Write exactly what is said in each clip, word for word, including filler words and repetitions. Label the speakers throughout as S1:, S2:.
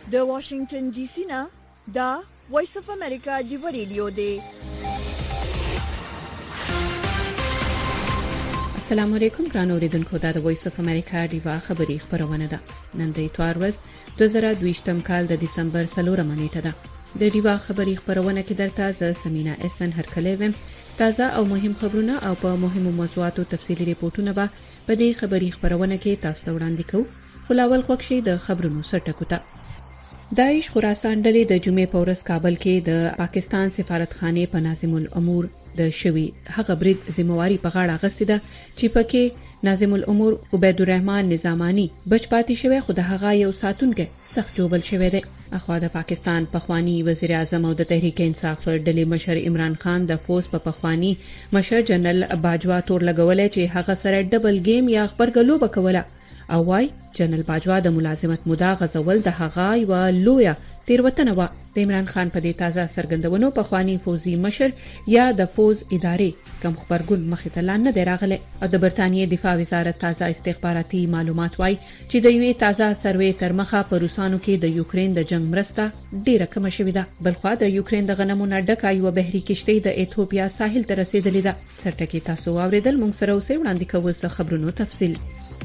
S1: د واشنگټن ډي سي نه دا وایس اف امریکا دی ریډیو دی.
S2: السلام علیکم ګران اوریدونکو، دا د وایس اف امریکا دی خبري خبرونه ده. نن د اتوار ورځ دوه زره دوه کال د دسمبر څلورمه نیټه ده. د دیوا خبري خبرونه کې درته ز سمینا اسن هرکلی ویم. تازه او مهم خبرونه او په مهمو موضوعاتو تفصیلي ریپورتونه به په دې خبري خبرونه کې تاسو ته وړاندې کوو. خلاول خوښي د خبرونو سرټکو ته. داعش خراسان ډلې د جمعې په ورځ کابل کې د پاکستان سفارتخانه په ناظم الامور د شوی هغه برید ذمہواری په غاړه اخیسته ده چې پکې ناظم الامور عبید الرحمن نظامانی بچ پاتې شوی، خو د هغه یو ساتونکو سخت جوبل شوی دی. اخوا د پاکستان پخوانی وزیر اعظم او د تحریک انصاف ډلې مشر عمران خان د فوز په پخوانی مشر جنرال باجوا تور لګولې چې هغه سره ډبل گیم یا خبرګلو وکوله او وايي جنرال باجوا د ملازمت موده غزول د هغه یو لویه تیروتنه و. د عمران خان په دې تازه سرګندونو په خواني فوزي مشر یا د فوز ادارې کم خبرګون مخې ته لاندې دی راغله. او د برتانیې دفاع وزارت تازه استخباراتي معلومات وايي چې د یوې تازه سروې تر مخه په روسانو کې د یوکرين د جنگ مرسته ډیره کم شوې ده. بلخوا د یوکرين د غنمو نډکا یو بحري کشته د ایتوپیا ساحل ته رسیدلې ده. سرټکی تاسو اوریدل، موږ سره اوسې وړاندې کوو د خبرونو تفصیل.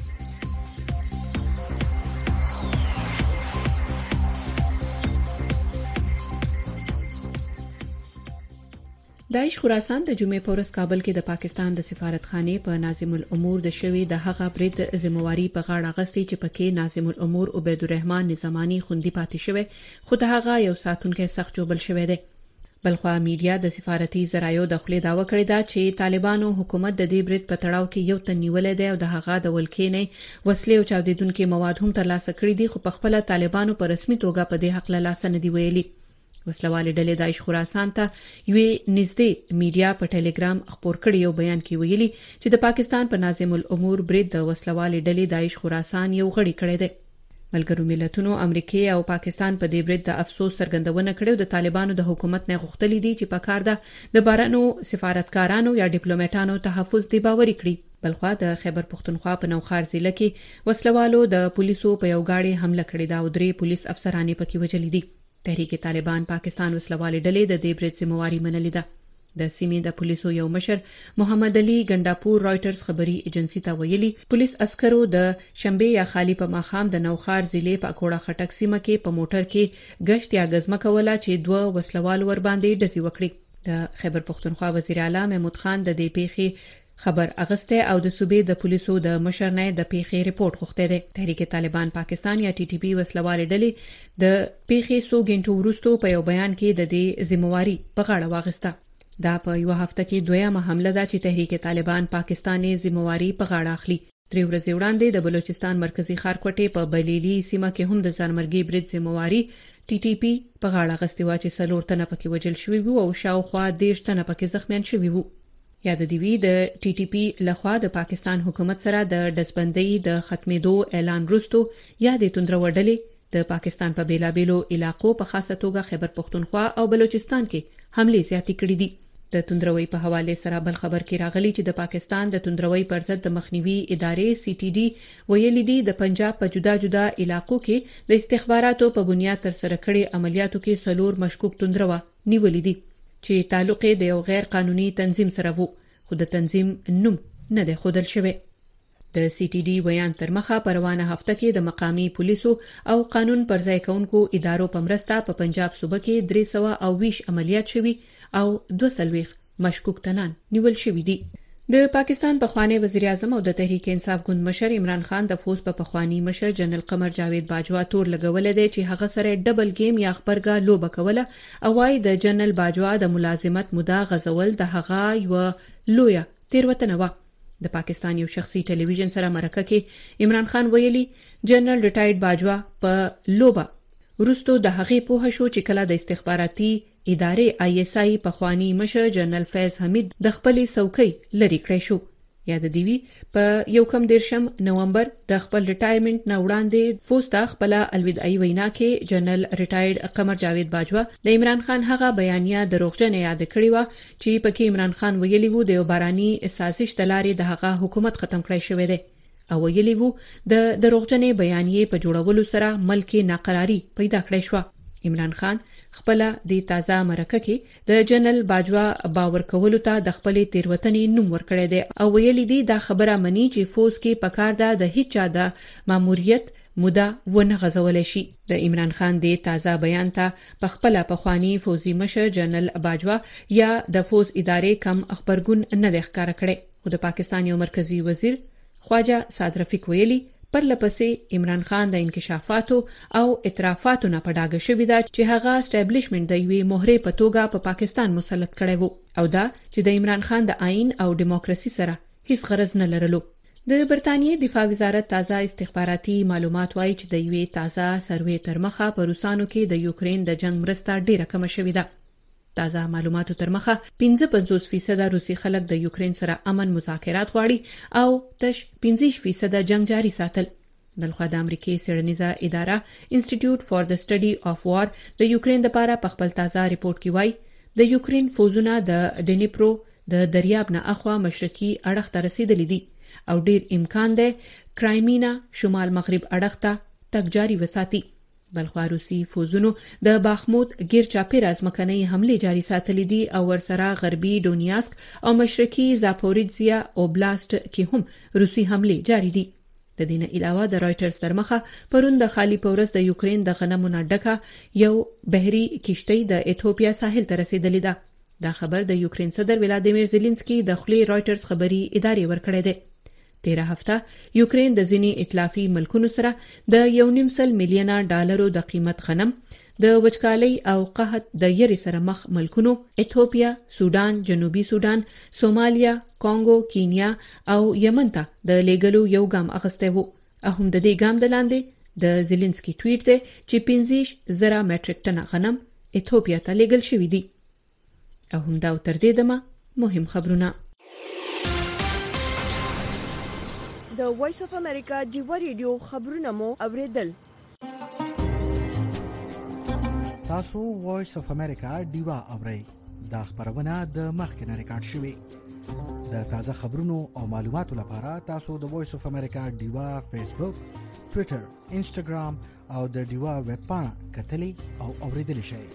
S2: داعش خراسان د جمعې په ورځ کابل کې د پاکستان د سفارتخانه په ناظم الامور د شوی د هغه برید ذمہواری په غاړه اخیستې چې پکې ناظم الامور عبید الرحمن نظامانی خوندي پاتې شوی، خو د هغه یو ساتونکو سخت جوبل شوی دی. بلخوا میډیا د سفارتي ذرایعو د خپل داوا کړی دا چې طالبانو حکومت د دې برید په تړاو کې یو تن نیولې دی او د هغه د ولکې نه وسلې او چاودیدونکو مواد هم ترلاسه کړي دي، خو په خپل طالبانو په رسمي توګه په دې حق له لاس نه دی ویلي. وسلواله ډلې داعش خراسان ته یوې نږدې میډیا په ټلګرام خبر کړی یو بیان کې ویلي چې د پاکستان په ناظم الامور برید د وسلواله ډلې داعش خراسان یو غړي کړی دی. ملګرو ملتونو امریکای او پاکستان په دې برید د افسوس څرګندونه کړې او د طالبانو د حکومت نه غوښتلې دي چې په کار ده د بارانو سفارتکارانو یا ډیپلوماټانو تحفظ دی باوري کړي. بلخوا د خیبر پختونخوا په نوخار ضلع کې وسلوالو د پولیسو په یو گاډي حمله کړې ده او درې پولیس افسران پکې وژل دي. تحریک طالبان پاکستان وسلواله ډلې د دې برید ذمہواری منلې ده. د سیمې د پولیسو یو مشر محمد علي ګنداپور رائټرز خبري ایجنسی ته ویلي پولیس عسکرو د شنبه یا خالی په ماخام د نوخار ضلع په کوړه خټک سیمه کې په موټر کې گشت یا غزمه کوله چې دوه وسلوال ور باندې ډزې وکړي. د خیبر پختونخوا وزیر اعلی محمود خان د دې پیښې خبر اغسته او د صوبې د پولیسو د مشر نه د پیښې ریپورت غوښته ده. تحریک طالبان پاکستان یا ټي ټي پی وسلواله ډلې د پیښې سو غنټو وروسته په یو بیان کې د دې ذمہواری په غاړه واغسته. دا په یو هفته کې دویمه حمله ده چې تحریک طالبان پاکستاني ذمہواری په غاړه اخلي. درې ورځې وړاندې د بلوچستان مرکزی ښارکوټې په بلیلی سیمه کې هم د ځانمرګي برید ذمہواری ټي ټي پی په غاړه غستې و چې څلور تنه پکې وژل شوي وو او شاوخوا دیرش تنه پکې زخمیان شوي وو. یا د دیوی د ټي ټي پی لخوا د پاکستان حکومت سره د دسبندۍ د ختمېدو اعلان وروسته یا د توندرو ډلې د پاکستان په بیلابېلو علاقو په خاصه توګه خیبر پختونخوا او بلوچستان کې حمله زیاتې کړې دي. د توندروي په حواله سره بل خبر کې راغلی چې د پاکستان د توندروي پر ضد د مخنیوي ادارې سی ټي ډي ویلي دي د پنجاب په جدا جدا علاقو کې د استخباراتو په بنیاد تر سره کړي عملیاتو کې څلور مشکوک توندروا نیولې دي چې تعلق د یو غیر قانوني تنظیم سره وو، خو د تنظیم نوم نه دی ښودل شوی. د سی ټي ډي ویان تر مخه په روانه هفته کې د مقامی پولیسو او قانون پر ځای کونکو ادارو په مرسته په پنجاب صوبه کې درې سوه او ویش عملیات شوي او دوه سلويخ مشکوک تنان نیول شوي دي. د پاکستان پخوانی وزیر اعظم او د تحریک انصاف ګوند مشر عمران خان د فوز په پخوانی مشر جنرال قمر جاوید باجوا تور لګولې دی چې هغه سره ډبل گیم یا خبرګا لوبه کوله او وايي د جنرال باجوا د ملازمت موده غزول د هغه یو لویه تیروتنه و. د پاکستان یو شخصي ټلویزیون سره مرکه کې عمران خان ویلي جنرال ریټایرډ باجوا په لوبه ورستو د هغې په هشو چې کله د استخباراتي ادارې آی ایس آی په خوانی مشر جنرال فیض حمید د خپلې څوکۍ لري کړی شو. یا د دیوی په یو کم دیرشم نومبر د خپل ریټایرمنټ نه وړاندې فوز ته خپل الوداعي وینا کې جنرال ریټایرډ قمر جاوید باجوا د عمران خان هغه بیانیه دروغجن یاد کړی و چې پکې عمران خان ویلي وو د یو باراني سازش د لارې د هغه حکومت ختم کړی شوی دی. او ویلي وو د دروغجنې بیانیې په جوړولو سره ملک ناقراری پیدا کړې شو. عمران خان خپل د تازه مرکه کې د جنرال باجوا باور کولو ته د خپلې تیروتنې نوم ورکړی دی او ویلي دی دا خبره مني چې فوز کې پکار ده د هیڅ چا د ماموریت موده ونه غځولای شي. د عمران خان د تازه بیان ته په خپل پخوانی فوزي مشر جنرال باجوا یا د فوز ادارې کم خبرګون نه ښکار کړي. خو د پاکستان یو مرکزی وزیر خواجه سعد رفیق ویلي پر لپسې عمران خان د انکشافاتو او اعترافاتو نه پډاګه شوې ده چې هغه اسټابلیشمنت د یوې مهرې په توګه په پاکستان مسلط کړی وو او دا چې د عمران خان د آئین او دیموکراسي سره هیڅ غرض نه لرلو. د برتانیې دفاع وزارت تازه استخباراتي معلومات وایي چې د یوې تازه سروې تر مخه په روسانو کې د یوکرين د جنگ مرسته ډیره کم شوې ده. تازه معلوماتو تر مخه پنځه پنځوس فیصد روسي خلک د یوکرين سره امن مذاکرات غواړي او تش پنځه فیصد جنگ جاري ساتل. بلخو د امریکای سیړنیزه اداره انسټیټیوټ فار د سټډي اف وار د یوکرين لپاره په خپل تازه ریپورت کې وایي د یوکرين فوزونه د ډنیپرو د دریاب نه اخوا مشرقي اړخ ته رسیدلي دي او ډیر امکان دی کرایمینا شمال مغرب اړخ ته تګ جاري وساتي. بلخو روسي فوزونو د باخموت غیر چاپیر ازمکنۍ حمله جاري ساتلې دي او ورسره غربي دونیاسک او مشرقي زاپوریزیا اوبلاست کې هم روسي حمله جاري دي. د دینه علاوه د رائټرز تر مخه پرون د خالی پورس د یوکرين د غنمو نه ډکه یو بحري کشتۍ د ایتھوپیا ساحل ته رسیدلې ده. دا خبر د یوکرين صدر ولادیمیر زيلنسکي د خلی رائټرز خبري ادارې ورکړی دی. تیره هفته یوکرين د ځینی ائتلافي ملکونو سره د یو نیم سل میلیونه ډالرو د قیمت غنم د وچکالۍ او قحط د یری سره مخ ملکونو ایتھوپیا، سودان، جنوبي سودان، سومالیا، کانګو، کینیا او یمن ته د لیګلو یو ګام اخسته وو. هم د دې ګام د لاندې د زيلنسکي ټویټ دی چې پنځه زره میټریک ټن غنم ایتھوپیا ته لیګل شوی دی. او هم دا تر دې دمه مهم خبرونه.
S1: د وایس اف امریکا دیوا ریډیو خبرونه مو اوریدل.
S3: تاسو وایس اف امریکا دیوا اورئ. دا خبرونه د مخکنه ریکارډ شوې. د تازه خبرونو او معلوماتو لپاره تاسو د وایس اف امریکا دیوا فیسبوک، ټوئیټر، انسټاګرام او د دیوا ویب پاڼه کتلی او اوریدلی شئ.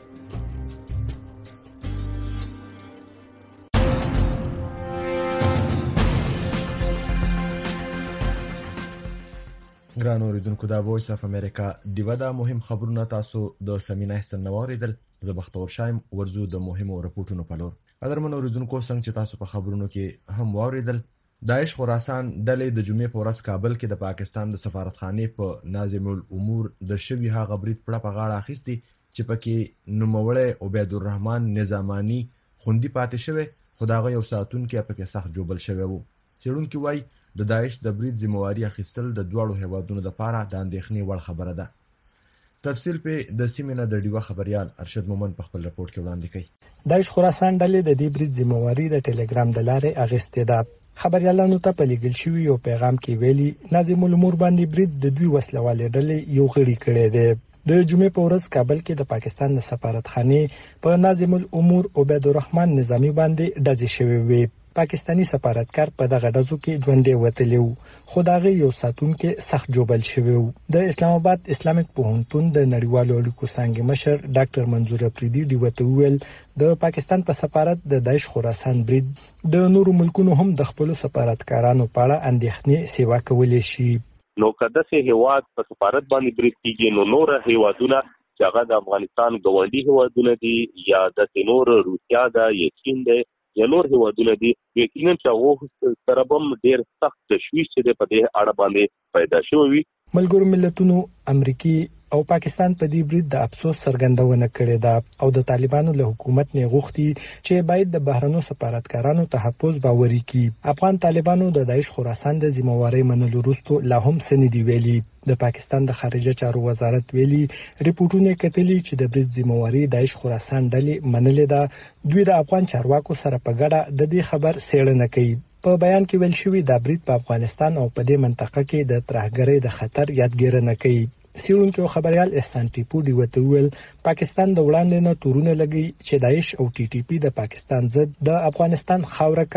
S4: ګران اوریدونکو دا وایس اف امریکا دیوا دا مهم خبرونه تاسو د سمینه حسن نواریدل. زه بختور شایم ورزو د مهمو رپورټونو په لور. قدرمن اوریدونکو څنګه چې تاسو په خبرونو کې هم واوریدل، داعش خراسان ډلې د جمعې په ورځ کابل کې د پاکستان د سفارتخانې په ناظم الامور د شوی هغه برید پړه په غاړه اخیستی چې پکې نوموړی عبید الرحمن نظامانی خوندي پاتې شوی، خو داغه یو ساتون کې پکې سخت جوبل شوی وو. څېړونکي وایي د داعش د برید ذمہواری اخیستل د دوړو هیوادونو لپاره د اندېښنې وړ خبره ده. تفصیل په د سیمینه د ډیوا خبريال ارشد مومن په خپل رپورت کې وړاندې کړي.
S5: داعش خراسان ډلې د دې برید ذمہواری د ټلګرام د لارې اغستې ده. خبريالانو ته په لګل شوی یو پیغام کې ویلي ناظم الامور باندې برید د دوی وسلوالې ډلې یو غړي کړي دي. د جمعې په ورځ کابل کې د پاکستان د سفارتخانې په ناظم الامور عبید الرحمن نظامی باندې ډزې شوې وي. پاکستانی سفارتکار په دغه ډزو کې ژوندې وتلی وو، خو دغه یو ساتونکو سخت جوبل شوی وو. د اسلام آباد اسلامیک پوهنتون د نړیوالو اړیکو څانګې مشر ډاکټر منظور افریدي دی وته ویل د پاکستان په سفارت د داعش خراسان برید د نورو ملکونو هم د خپل سفارتکارانو په اړه اندېښنې سیوا کولې شي.
S6: نو کده سه هیواد په سفارت باندې برید کیږي نو نور هیوادونه چې هغه د افغانستان ګاونډي هیوادونه دي یا د نور روسیا دا یا چین دی یا نور هیوادونه دي، یقینا چې هغه سره هم ډېر سخت تشویش چې په دې اړه باندې پیدا شوی.
S5: ملګرو ملتونو امریکای او پاکستان په دې برید د افسوس څرګندونه کړې ده او د طالبانو له حکومت نه غوښتي چې باید د بهرنو سفارتکارانو تحفظ باوري کړي. افغان طالبانو د داعش خراسان د ذمہواری منلو وروسته لا هم سندې ویلي. د پاکستان د خارجه چارو وزارت ویلي ریپورتونه کتلي چې د برید ذمہواری داعش خراسان ډلې منلې ده. دوی د افغان چارواکو سره په ګډه د دې خبر څېړنه کوي. په بیان کې ویل شوی دا برید په افغانستان او په دې منطقه کې د ترهګرۍ د خطر یادګیرنه کوي. سیرونکو خبريال احسان ټیپو دی وته ویل پاکستان د وړاندې نه تورونه لګي چې داعش او ټي ټي پی د پاکستان ضد د افغانستان خاوره کاری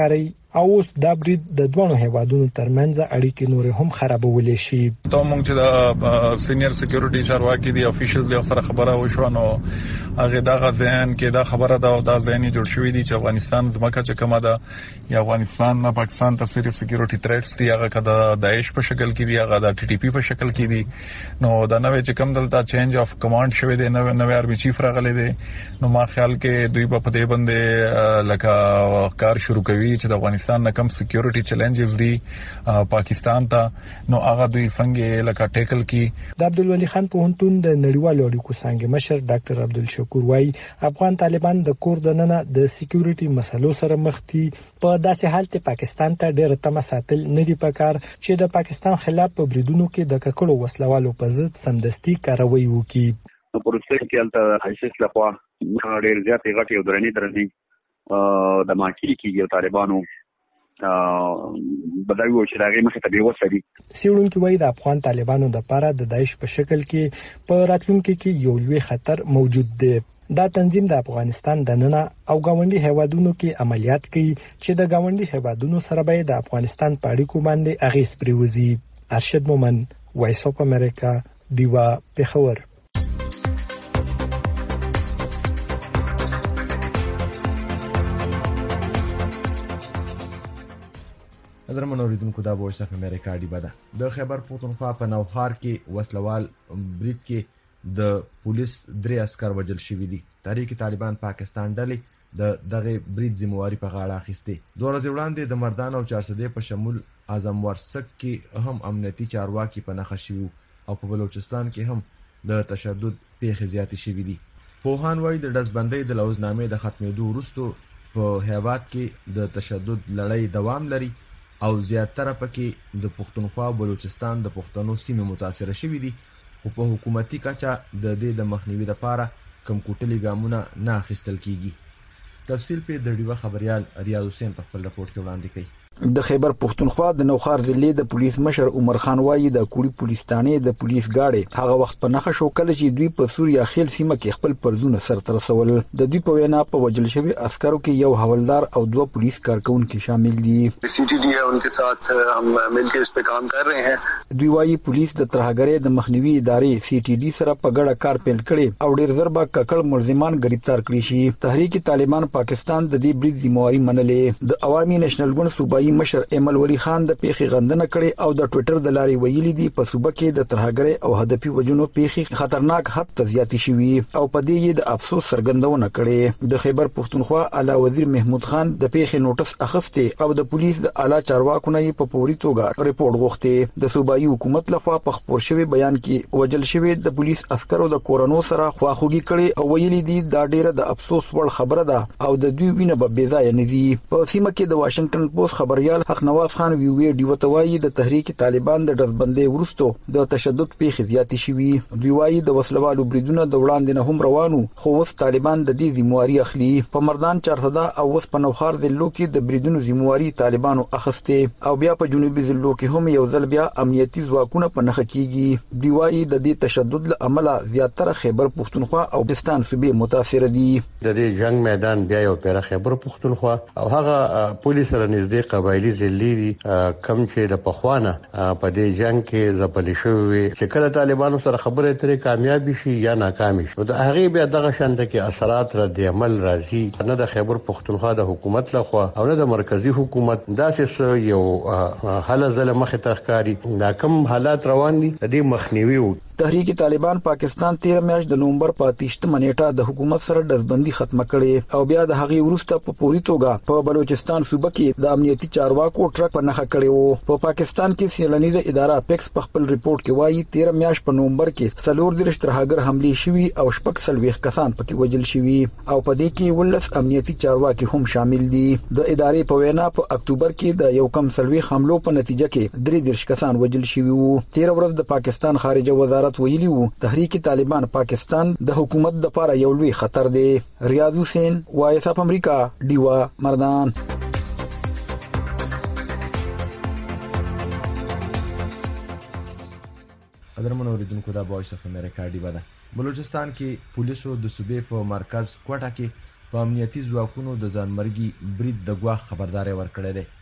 S5: او اوس دا برید د دوه هیوادونو ترمنځ اړیکې نور هم خرابولې شي.
S7: ته مونږ چې د سینیئر سکیورټي چارواکي دي افیشلز له سره خبره وشو نو هغه دا غزيان کې دا خبره دا او دا ځینې جوړ شوې دي چې افغانستان ځمکه چې کومه ده یا افغانستان نه پاکستان ته سری سکیورټي تھریټس دي هغه کده داعش په شکل کې دي هغه د ټي ټي پی په شکل کې دي نو دا نوې چې کوم دلته چینج اف کمانډ شوی دی نو نوې آرمي چیف راغلی دی نو ما خیال کې دوی په دې باندې لکه کار شروع کوي چې د افغانستان نه کم سکیورټي چیلنجز دي پاکستان ته نو هغه دوی څنګه لکه ټیکل کی.
S5: د عبدالولي خان پوهنتون د نړیوالو اړیکو څنګه مشر ډاکټر عبدالشکور وايي افغان طالبان د کور دننه د سکیورټي مسلو سره مخ دي په داسې حال کې پاکستان ته ډېر تمه ساتل نه دی پکار چې د پاکستان خلاف په بریدونو کې د ککړو وسلوالو په ضد سمدستي کاروي وکړي.
S8: په پروسه کې البته حیثیت لخوا ډېر زیات غټي او درنې درنې د ماکي کې یو طالبانو بدایو چې دغه مخه ته وسري.
S5: سیړونکو وایي د افغان طالبانو د لپاره د داعش په شکل کې په راتلونکي کې یو لوی خطر موجود دی. دا تنظیم د افغانستان د ننه او گاونډي هیوادونو کې عملیات کوي چې د گاونډي هیوادونو سره به د افغانستان په اړیکو باندې اغیز پریوزي. ارشد مومن، وایس اف امریکا، دیوا، پیښور.
S4: درمن اوریدونکو دا وایس اف امریکا دی بده د خیبر پختونخوا په نوخار کې وسلوال برید کې د پولیس درې عسكر وژل شوي دي. تحریک طالبان پاکستان ډلې د دغه برید ذمہواری په غاړه اخیسته. دوه ورځې وړاندې د مردان او چارسده په شمول اعظم ورسک کې هم امنیتي چارواکي په نخښه شوي او په بلوچستان کې هم د تشدد پیښې زیاتې شوي دي. پوهان وایي د دزبندۍ د لوزنامې د ختمېدو وروسته په هیواد کې د تشدد لړۍ دوام لري او زیاتره پکې د پښتونخوا او بلوچستان د پښتنو سیمې متاثر شوي دي خو په حکومتي کچه د دې د مخنیوي لپاره کم کوټلي ګامونه نه اخیستل کیږي. تفصیل په د ډیوه خبريال ریاض حسین په خپل راپورټ کې وړاندې کوي.
S9: د خیبر پختونخوا د نوخار ضلع د پولیس مشر عمر خان وایي د کوړی پولیس تانې د پولیس گاډي هغه وخت په نخښه شو کله چې دوی په سوریا خیل سیمه کې خپل پرزونه سره رسول. د دوی په وینا په وجل شوی عسکرو کې یو حوالدار او دوه پولیس کارکونکو شامل دي.
S10: سی ٹی ڈی ہے ان کے ساتھ ہم مل کے اس پہ کام کر رہے ہیں.
S9: دوی وایي پولیس د ترهګرۍ د مخنیوي ادارې سی ټي ډي سره په ګډه کار پیل کړي او ډیر زر به ککړ ملزمان گرفتار کړي شي. تحریک طالبان پاکستان د دې برید ذمہواری منلې. د عوامي نېشنل ګوند صوبایي مشر ایمل ولی خان د پیښې غندنه کړي او د ټوئیټر د لارې ویلي دي په صوبه کې د ترهګرۍ او هدفي وجونو پیښې خطرناک حد ته زیاتې شوي او په دې یې د افسوس څرګندونه کړې. د خیبر پختونخوا اعلی وزیر محمود خان د پیښې نوټس اخیسته او د پولیس د اعلی چارواکو نه په فوري توګه ریپورت غوښته. د صوبایي حکومت لخوا په خبر شوی بیان کې وجل شوی د پولیس عسکرو د کورونو سره خواخوږي کړي او ویلي دي دا ډیره د افسوس وړ خبره ده او د دوی وینه به بې ځای نه دي. په سیمه کې د واشنگټن پوسټ خبريال حق نواز خان ویوی ډیو توایي د تحریک طالبان د دزبندۍ ورستو د تشدد پیښې زیاتې شوي. دوی وایي د وسلوالو بریدونه د وړاندې نه هم روانو خو اوس طالبان د دې ذمہواری اخلي. په مردان چارسده او اوس په نوخار ضلعو کې د بریدونو ذمہواری طالبانو اخیسته او بیا په جنوبي ضلعو کې هم یو ځل بیا امنیتي ځواکونه په نخښه کیږي. دوی وایي د دې تشدد له امله زیاتره خیبر پختونخوا او بلوچستان صوبې متاثر دي.
S11: د دې جنگ میدان بیا یو پیر خیبر پختونخوا او هغه پولیس سره نږدې قبایلی ضلع دي کم چې د پخوانه په دې جنگ کې ځپل شوی چې کله طالبانو سره خبرې ترې کامیاب شي یا ناکام شي د هغه بیا دغه شانته کې اثرات رد عمل راځي. نه د خیبر پختونخوا د حکومت لخوا او نه د مرکزی حکومت داسې یو حل زله مخه تخکاری ناکم حالات روان دي د دې مخنیوي.
S9: تحریک طالبان پاکستان تیر میاشت د نومبر په اتیشتمه نیټه د حکومت سره دزبندي ختمه کړي او بیا د هغې وروسته په پوری توګه په بلوچستان صوبه کې د امنیتي چارواکو ټرک په نخښه کړی وو. په پاکستان کې سیلانیزه اداره پیکس په خپل ریپورت کې وایي تیر میاشت په نومبر کې څلور دیرش ترهګر حملې شوي او شپږ څلوېښت کسان پکې وژل شوي او په دې کې ولس امنیتي چارواکي هم شامل دي. د ادارې په وینا په اکتوبر کې د یو کم څلوېښت حملو په نتیجه کې درې دیرش کسان وژل شوي وو. تیر ورځ د پاکستان خارجه وزارت ویلي وو تحریک طالبان پاکستان د حکومت د لپاره یو لوی خطر دی. ریاض حسین، وایس اف امریکا، دیوا، مردان.
S4: قدرمن اوریدونکو دا وایس اف امریکا دیوا ده. بلوچستان کې پولیسو د صوبې په مرکز کوټه کې په امنیتي ځواکونو د ځانمرګي برید د غواخ خبرداري ورکړې ده.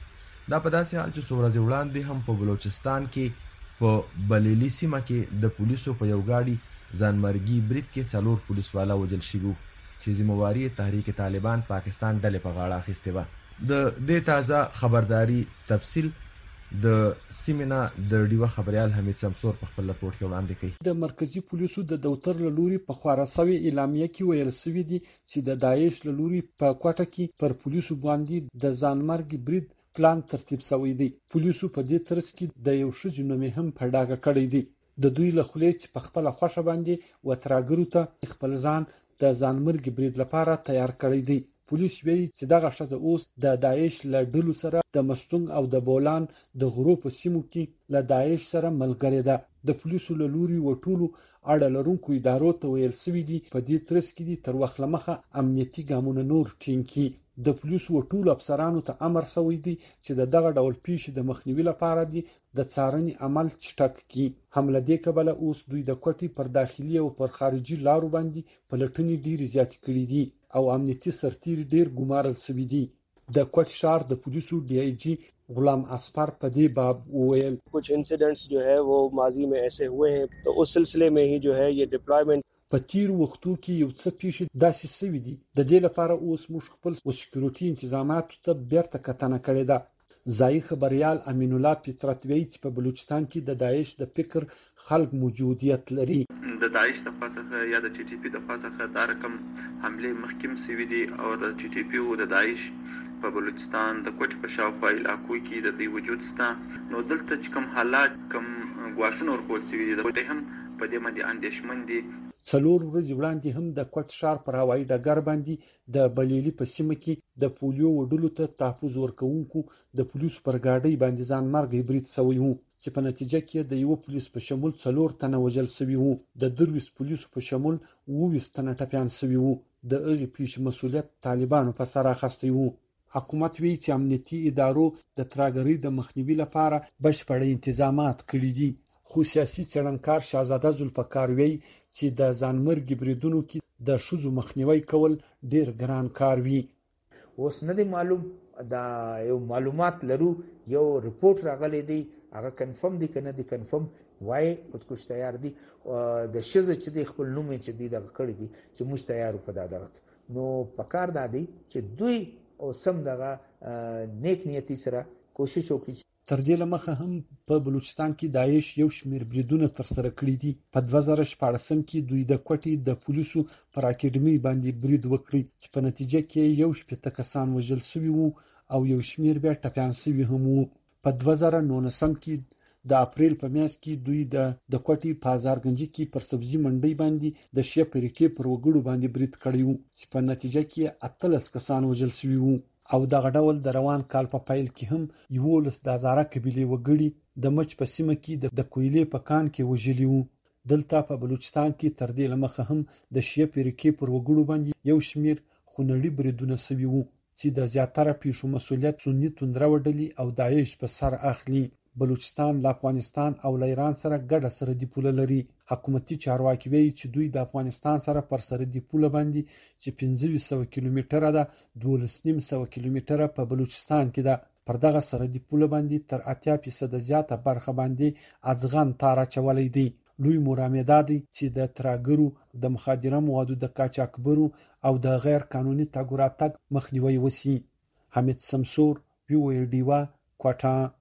S4: دا په داسې حال چې څو ورځې وړاندې هم په بلوچستان کې په بلیلی سیمه کې د پولیسو په یو ګاډي ځانمرګي برید کې څلور پولیس والا وژل شوي چې ذمہواری تحریک طالبان پاکستان ډلې په غاړه اخیستې وه. د دې تازه خبرداري تفصیل د سیمنا د ډیوه خبريال حمید سمسور په خپل رپورت کې وړاندې کړي.
S12: د مرکزی پولیسو د دفتر لوري په خوراسوي اعلامیه کې ویل شوی دی چې د داعش لوري په کوټه کې پر پولیسو باندې د ځانمرګ برید پلان ترتیب شوی دی. پولیسو په دې ترڅ کې د یو شذ نومې هم په ډاګه کړی دی. د دوی له خلې په خپل خوښه باندې وتراګرو ته خپل ځان د ځانمرګ برید لپاره تیار کړی دی. پولیس ویلي چې دغه شذ اوس د داعش له ډلو سره د مستونګ او د بولان د غرو په سیمو کې له داعش سره ملګری ده. د پولیسو له لوري وټولو اړه لرونکو ادارو ته ویل شوی دی په دې ترڅ کې د تر وخت لمخه امنیتي ګامونه نور ټینګ کړي. د پولیسو وټولو افسرانو ته امر شوی دی چې د دغه ډول پیښې د مخنیوي لپاره دی د څارنې عمل چټک کړي. حمله دې کبله اوس دوی د کوټې پر داخلي او پر خارجي لارو باندې پلټنې ډېرې زیاتې کړې دي او امنیتي سرتیري ډېر ګمارل شوي دي. د کوټ شهر د پولیسو ډي آی جی غلام اسفر په دې باب وویل
S13: कुछ इंसिडेंट्स जो है वो माजी में ऐसे हुए हैं तो उस सिलसिले में ही जो है ये डिप्लॉयमेंट
S12: په تیر وختو کې یو څه پیښې داسې شوي دي. د دې لپاره اوس موږ خپل سکیورټي انتظاماتو ته بیرته کتنه کړې ده. ځایي خبريال امین الله فطرت وی چې په بلوچستان کې د داعش د فکر خلق موجودیت لري.
S14: د داعش د خاصه یا د ټي ټي پی د خاصه دا رقم حمله مخکیم سوي دي او د ټي ټي پی او د داعش په بلوچستان د کوټ په شاوخوا علاقو کې د دې وجود ستا نو دلته چې کوم حالات کوم غواښونه ورکول سوي دي د هم په دې باندې اندېښمن دي.
S12: څلور ورځې وړاندې هم د کوټ ښار پر هوایي ډګر باندې د بلیلی په سیمه کې د پولیو وډلو ته تحفظ ورکوونکو د پولیسو پر ګاډۍ باندې ځانمرګي برید شوی وو چې په نتیجه کې د یو پولیس په شمول څلور تنه وژل شوي وو. د درویس پولیسو په شمول اووه تنه ټپیان شوي وو. د هغې پیښې مسؤلیت طالبانو په سر اخیستی وو. حکومت وی چې امنیتي ادارو د ترهګرۍ د مخنیوي لپاره بشپړ انتظامات کړي دي. خو سیاسي څېړنکار شهزاده ذوالفقار وی چې د ځانمرګي بریدونو کې د ښځو مخنیوي کول ډیر ګران کار وي.
S15: اوس نه دی معلوم دا یو معلومات لرو یو رپورت راغلی دی هغه کنفرم دی کنه دی کنفرم وای خودکش تیار دی د ښځې چې دی خپل نوم چې دی دغه کړی دی چې موږ تیار په دغه نو پکار دادی چې دوی او سم دغه نیک نیتی سره کوشش وکړي.
S12: تر دې لمخه هم په بلوچستان کې داعش یو شمېر بریدونه ترسره کړي دي. په دوه زره شپاړسم کې دوی د کوټې د پولیسو پر اکیډمي باندې برید وکړي چې په نتیجه کې یو شپېته کسان وژل شوي وو او یو شمېر بیا ټپیان شوي هم وو. په دوه زره نولسم کې د اپریل په میاشت کې دوی د د کوټې په هزارګنجي کې پر سبزي منډۍ باندې د شیعه فرقې پر وګړو باندې برید کړی وو چې په نتیجه کې اتلس کسان وژل شوي وو. او دغه ډول د روان کال په پایل کې هم یولس د هزاره قبیلې وګړي د مچ په سیمه کې د کویلې په کان کې وژلي وو. دلته په بلوچستان کې تر دې لمخه هم د شیعه فرقې پر وګړو باندې یو شمېر خونړي بریدونه شوي وو چې د زیاتره پیښو مسؤلیت سني توندره وډلي او داعش په سر اخلي. بلوچستان له افغانستان او له ایران سره ګډه سرحدي پوله لري. حکومتي چارواکي وایي چې دوی د افغانستان سره پر سرحدي پوله باندې چې پنځه سوه کیلومتره ده دولس نیم سوه کیلومتره په بلوچستان کې ده. پر دغه سرحدي پوله باندې تر اتیا فیصده زیاته برخه باندې ازغن تار اچولی دی. لوی مرامدا دی چې د ترهګرو د مخدره موادو د قاچاقبرو او د غیر قانوني تګ راتګ مخنیوي وسی. حمید سمسور وی او ډیوا کوټه.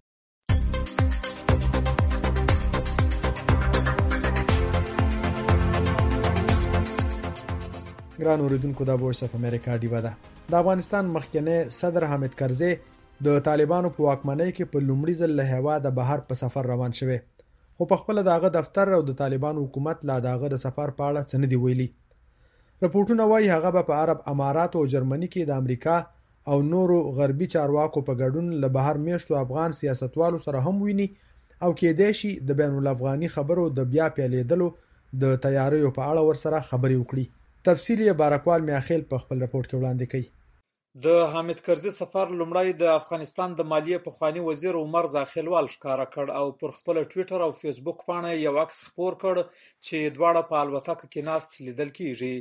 S3: ګران اوریدونکو دا وایس اف امریکا ډیوا ده. د افغانستان مخکنی صدر حامد کرزی د طالبانو په واکمنۍ کې په لومړي ځل له هوا د بهر په سفر روان شوی خو په خپل داغه دفتر او د طالبانو حکومت لا داغه د سفر په اړه څه نه دی ویلي. رپورټونه وايي هغه په عرب امارات او جرمني کې د امریکا او نورو غربي چارواکو په ګډون له بهر میشتو افغان سیاستوالو سره هم ویني او کېدای شي د بین الافغاني خبرو د بیا پیلېدلو د تیاریو په اړه ورسره خبرې وکړي. تفصیل یې بارکوال میاخیل په خپل رپورت کې وړاندې کړي.
S16: د حامد کرزي سفر لومړی د افغانستان د مالیې پخوانی وزیر عمر زاخیلوال ښکارا کړ او پر خپل ټوئیټر او فیسبوک باندې یو عکس خپور کړ چې دواړه په الوتکه کې ناست لیدل کیږي.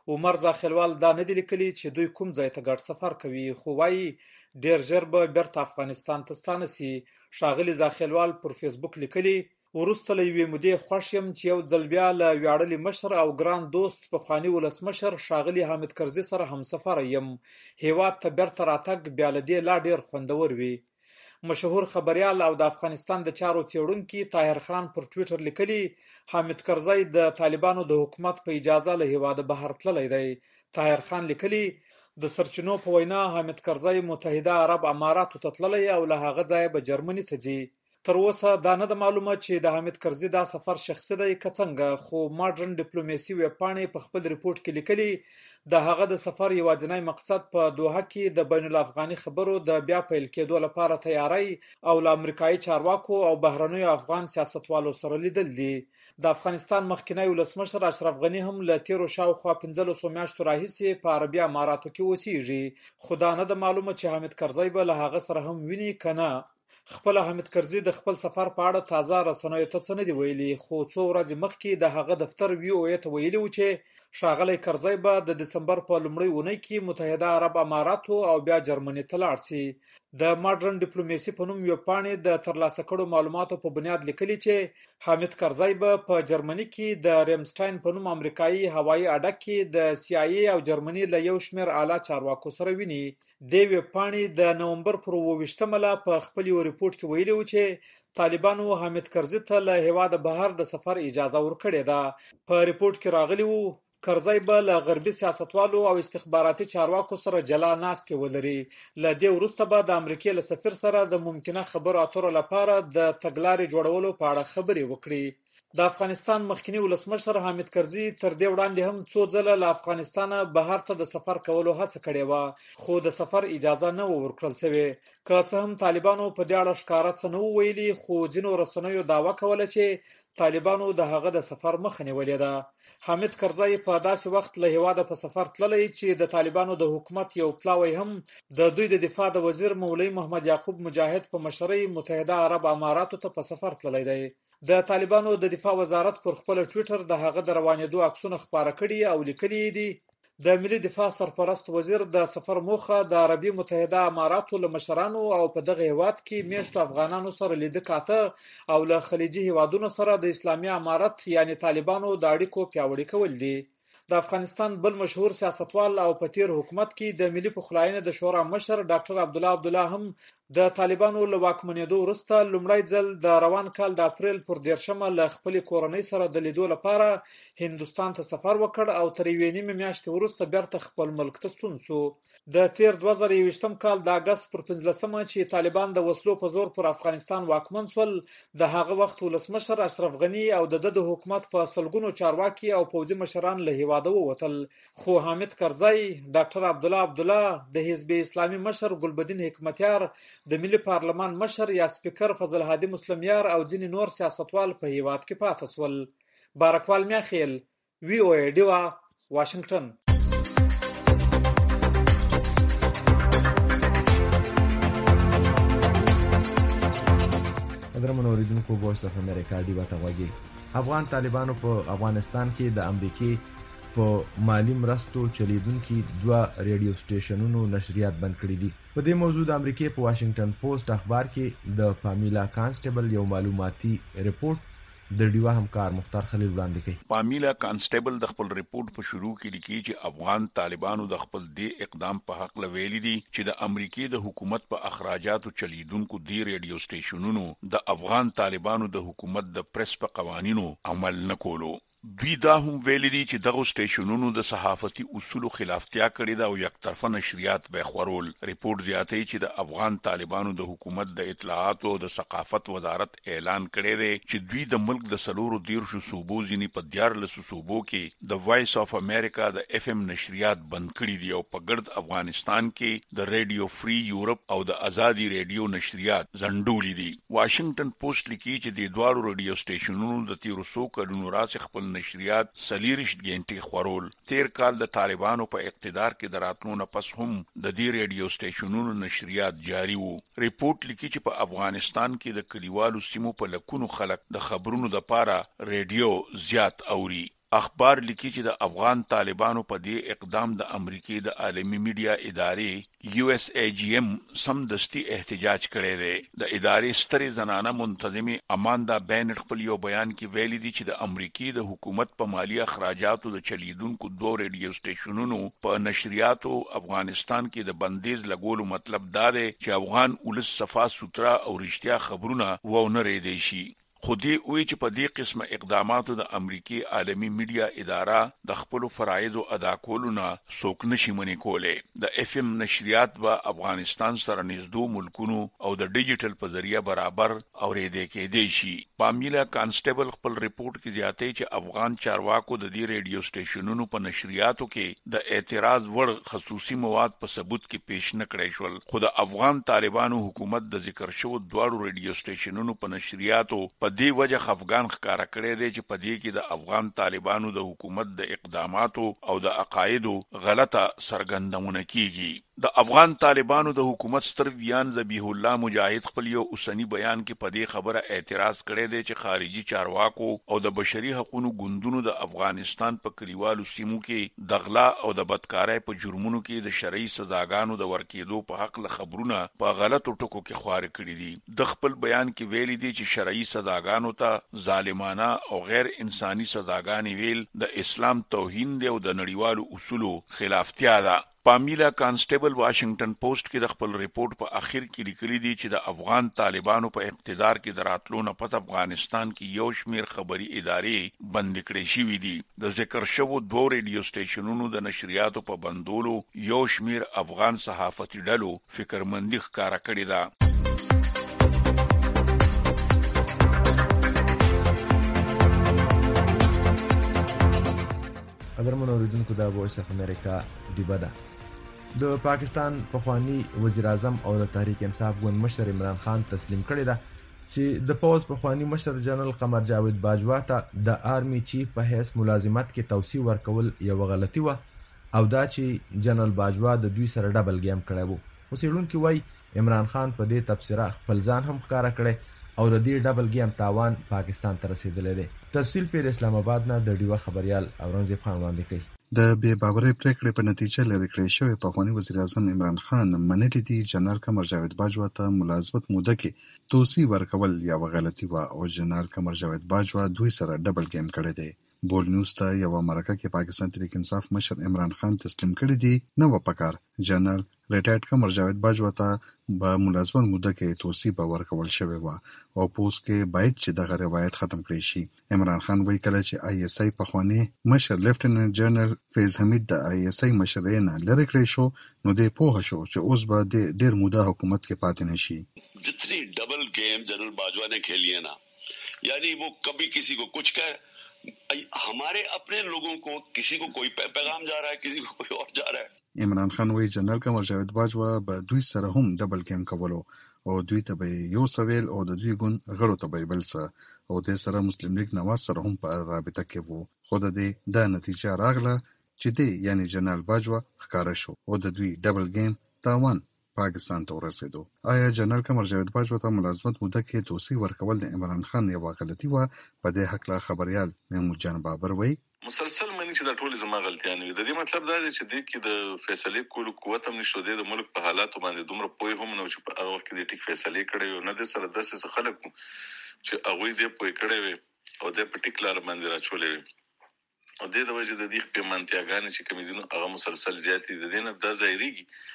S16: عمر زاخیلوال دا نه دی لیکلي چې دوی کوم ځای ته ګډ سفر کوي، خو وایي ډیر ژر به بیرته افغانستان ته ستانه سي. ښاغلي زاخیلوال پر فیسبوک لیکلي وروسته له یوې مودې خوښ یم چې یو ځل بیا له ویاړلي مشر او ګران دوست پخواني ولسمشر ښاغلي حامد کرزي سره همسفره یم. هیواد ته بیرته راتګ بیا له دې لا ډیر خوندور وي. مشهور خبريال او د افغانستان د چارو څېړونکي طاهر خان پر ټویټر لیکلي حامد کرزي د طالبانو د حکومت په اجازه له هیواده بهر تللی دی. طاهر خان لیکلي د سرچینو په وینا حامد کرزي متحده عرب اماراتو ته تللی او له هغه ځایه به جرمني ته ځي. تر اوسه دا نه ده معلومه چې د حامد کرزي دا سفر شخصي دی که څنګه، خو ماډرن ډیپلوماسي ویبپاڼې په خپل ریپورت کې لیکلي د هغه د سفر یوازینی مقصد په دوحه کې د بین الافغاني خبرو د بیا پیل کېدو لپاره تیاری او له امریکایي چارواکو او بهرنیو افغان سیاستوالو سره لیدل دي. د افغانستان مخکنی ولسمشر اشرف غني هم له تیرو شاوخوا پنځلسو میاشتو راهیسې په عربي اماراتو کې اوسیږي، خو دا نه ده معلومه چې حامد کرزي به له هغه سره هم ویني که نه. خپل حامد کرزي د خپل سفر په اړه تازه رسنیو ته څه نه دی ویلي، خو څو ورځې مخکې د هغه دفتر وی او ای ته ویلي و چې ښاغلی کرزي به د دسمبر په لومړۍ اونۍ کې متحده عرب اماراتو او بیا جرمني ته لاړ شي. د ماډرن ډیپلوماسي په نوم ویبپاڼې د ترلاسه کړو معلوماتو په بنیاد لیکلي چې حامد کرزي به په جرمني کې د ریمسټاین په نوم امریکایي هوایي اډه کې د سی آی ای او جرمني له یو شمېر اعلی چارواکو سره ویني. د ویبپاڼې د نومبر پر اووه ویشتمه په خپل یو ریپورت کې ویلي و چې طالبانو حامد کرزي ته له هیواده بهر د سفر اجازه ورکړې ده. په ریپورت کې راغلی و کرزي به له غربي سیاستوالو او استخباراتي چارواکو سره جلا ناستې ولري. له دې وروسته به د امریکې له سفیر سره د ممکنه خبرو اترو لپاره د تګلارې جوړولو په اړه خبرې وکړي. د افغانستان مخکنی ولسمشر حامد کرزي تر دې وړاندې هم څو ځله له افغانستانه بهر ته د سفر کولو هڅه کړې وه، خو د سفر اجازه نه و ورکړل شوې. که څه هم طالبانو په دې اړه ښکاره څه نه و ویلي، خو ځینو رسنیو دعوه کوله چې طالبانو د هغه د سفر مخه نیولې ده. حامد کرزي په داسې وخت له هیواده په سفر تللی چې د طالبانو د حکومت یو پلاوی هم د دوی د دفاع د وزیر مولوي محمد یعقوب مجاهد په مشرۍ متحده عرب اماراتو ته په سفر تللی دی. د طالبانو د دفاع وزارت پر خپل ټویټر د هغه د روانېدو عکسونه خپاره کړي او لیکلي دي د ملي دفاع سرپرست وزیر د سفر موخه د عربي متحده اماراتو له مشرانو او په دغه هیواد کې میشتو افغانانو سره لیده کاته او له خلیجي هیوادونو سره د اسلامي امارت یعنی طالبانو د اړیکو پیاوړي کول دي. د افغانستان بل مشهور سیاستوال او په تیر حکومت کې د ملي پخلاینې د شورا مشر ډاکټر عبدالله عبدالله هم د طالبانو له واکمنېدو وروسته لومړی ځل د روان کال د اپریل پر دیرشمه له خپلې کورنۍ سره د لیدو لپاره هندوستان ته سفر وکړ او تر یوې نیمې میاشتې وروسته بیرته خپل ملک ته ستون شو. د تیر دوه زره یوویشتم کال د اګست پر پنځلسمه چې طالبان د وسلو په زور پر افغانستان واکمن شول، د هغه وخت ولسمشر اشرف غني او د د حکومت په سلګونو چارواکي او پوځي مشران له هیواده ووتل، خو حامد کرزي، ډاکټر عبدالله عبدالله، د حزب اسلامي مشر ګلبدین حکمتیار، د ملي پارلمان مشر یا سپیکر فضل هادي مسلمیار او ځینې نور سیاستوال په هیواد کې پاتې شول. بارکوال میاخیل، وی او ای ډیوا، واشنگټن.
S4: درمن اوریدونکو وایس اف امریکا دی وته وایي افغان طالبانو په افغانستان کې د امریکای په مالی مرستو چلیدونکو دوه ریډیو سټیشنونو نشریات بند کړي دي. په دې موضوع د امریکای په واشنگټن پوسټ اخبار کې د پامیلا کانسټیبل یو معلوماتي ریپورت د ډیوا همکار مختار خلیل وړاندې کړي.
S17: پامیلا کانسټیبل د خپل ریپورت په شروع کې لیکي چې افغان طالبانو د خپل دې اقدام په حق لویلي دي چې د امریکای د حکومت په اخراجاتو چلیدونکو دی ریډیو سټیشنونو د افغان طالبانو د حکومت د پریس په قوانینو عمل نکولو. دوی دا هم ویلي دي چې دغه سټیشنونو د صحافتي اصولو خلافتیا کړې ده او یک طرفه نشریات به خورول. ریپورت زیاتوي چې د افغان طالبانو د حکومت د اطلاعات او د ثقافت وزارت اعلان کړی دی چې دوی د ملک د سلورو دیرشو صوبو ځینې په دیارلسو صوبو کې د وایس اف امریکا د اف ام نشریات بند کړي دي او په ګرد افغانستان کې د ریډیو فری یورپ او د ازادي ریډیو نشریات ځنډولې دي. واشنگټن پوسټ لیکي چې د دوه ریډیو سټیشنونو د تیرو څو کلونو راځي خپل نشریات سلیریشت ګینټي خورول. تیر کال د طالبانو په اقتدار کې دراتنو نه پس هم د دې ریډیو سټیشنونو نشریات جاری وو. ریپورت لیکي چې په افغانستان کې د کلیوالو سیمو په لکونو خلک د خبرونو د پاره ریډیو زیات اوري. اخبار لیکي چې د افغان طالبانو په دې اقدام د امریکای د عالمي میډیا ادارې یو اس ای جی ام سمدستي احتجاج کړی دی. د ادارې سترې زنانه منتظمه اماندا بینټ خپل یو بیان کې ویلي دي چې د امریکای د حکومت په مالی اخراجاتو د چلیدونکو دوه ریډیو سټیشنونو په نشریاتو افغانستان کې د بندیز لګولو مطلب دا دی چې افغان ولس صفا سوترا او رښتیا خبرونه وونه ریدي شي. خو دې وی چې په دې قسمه اقداماتو د امریکای عالمي میډیا اداره د خپل فرایض او ادا کولو نه څوک نشي منې کوله. د اف ام نشریات به افغانستان سره نږدې ملکونو او د ډیجیټل په ذریعہ برابر اورېدل کېدي شي. پامیلا کانسټیبل خپل ریپورت کې زیاتې چې افغان چارواکو د دې ریډیو سټیشنونو په نشریاتو کې د اعتراض وړ خصوصي مواد په ثبوت کې پیش نه کړی شول. خو د افغان طالبانو حکومت د ذکر شوی دواړو ریډیو سټیشنونو په نشریاتو په دی وجه خفغان ښکارا کړی دی چې په دې کې د افغان طالبانو د حکومت د اقداماتو او د عقایدو غلطه سرګندونه کیږي. د افغان طالبانو د حکومت ستر ویان ذبیح الله مجاهد خپل یو اوسنی بیان کې په دې خبره اعتراض کړی دی چې خارجي چارواکو او د بشري حقوقو ګوندونو د افغانستان په کلیوالو سیمو کې د غلا او د بدکارۍ په جرمونو کې د شرعي سزاګانو د ورکېدو په حق له خبرونه په غلطو ټکو کې خوار کړی دي. د خپل بیان کې ویلي دي چې شرعي سزاګانو ته ظالمانه او غیر انساني سزاګانې ویل د اسلام توهین دی او د نړیوالو اصولو خلافتیا ده. پامیلا کانسټیبل واشنگټن پوسټ کې د خپل ریپورت په اخر کې لیکلي دي چې د افغان طالبانو په اقتدار کې دراتلو نه پته افغانستان کې یو شمیر خبري ادارې بند کړې شوې دي. د ذکر شوو دوه ریډیو سټیشنونو د نشریاتو په بندولو یو شمیر افغان صحافتي ډلو فکرمندي ښکارا کړې ده.
S4: قدرمن اوریدونکو د وایس اف امریکا دیبه ده. د پاکستان پخوانی وزیر اعظم او د تحریک انصاف ګوند مشر عمران خان تسلیم کړی ده چې د پوز پخوانی مشر جنرال قمر جاوید باجوا ته د آرمي چیف په حیث ملازمت کې توسیع ورکول یو غلطي و او دا چې جنرال باجوا د دوی سره ډبل گیم کړی وو. اوسېدونکو وایي عمران خان په دې تبصره خپل ځان هم ښکارا کړی او د دې ډبل گیم تاوان پاکستان ته رسیدلی دی. تفصیل په اسلام آباد نه د ډیوه خبريال اورنګزیب خان وړاندې کوي.
S18: د بې باورۍ پریکړې په نتیجه لري کړی شوی پخوانی وزیر اعظم عمران خان منلي دي جنرال قمر جاوید باجوا ته ملازمت موده کې توسیع ورکول یا غلطي و او جنرال قمر جاوید باجوا دوی سره ډبل گیم کړی دی. بول نیوز ته یو مرکه کې پاکستان تحریک انصاف مشر عمران خان تسلیم کړی دی نو په پکار جنرال ریټایرډ قمر جاوید باجوا ته به ملازمت موده کې توسیع به ورکول شوی و او پوس کې باید چې دغه روایت ختم کړي شي. عمران خان وایي کله چې آی اس آی پخوانی مشر لیفټیننټ جنرال فیض حمید د آی اس آی مشرۍ نه لرې کړی شو نو د پوه شو چې اوس به د ډیر موده حکومت کې پاتې نشي.
S19: جتنی ڈبل گیم جنرل باجوا نے کھیلی ہے نا یعنی وہ کبھی کسی کو کچھ کہہ ہمارے اپنے لوگوں کو کسی کو کوئی پیغام جا رہا ہے کسی کو کوئی اور جا رہا ہے.
S18: عمران خان وایي جنرال قمر جاوید باجوا به دوی سره هم ډبل گیم کولو او دوی ته به یو سویل او د دوی ګوند غړو ته به بل څه او د سره مسلم لیگ نواز سره هم په رابطه کې وو. خو د دې د نتیجه راغله چې دی یعنی جنرال باجوا ښکارا شو او د دوی ډبل گیم تاوان پاکستان ته ورسېدو. آیا جنرال قمر جاوید باجوا ته ملازمت موده کې توسیع ورکول د عمران خان یو غلطي و؟ په دې حق لا خبريال محمود جان بابر وایي
S20: مسلسل مې چې د ټولې زما غلطیاں نه وي. د دې مطلب دا دی چې د کې د فیصله کولو قوت هم نشو دی د ملک په حالاتو باندې دومره پوي هم نه چې په هغه وخت کې د ټیک فیصله کړي او نه د سره داسې خلک چې هغه دې پوي کړي وي او د پټیکلر باندې راچولې وي او د دې وجه د دې پیمانتیاګان چې کمیزونو هغه مسلسل زیاتې د دې نه د ظاهريږي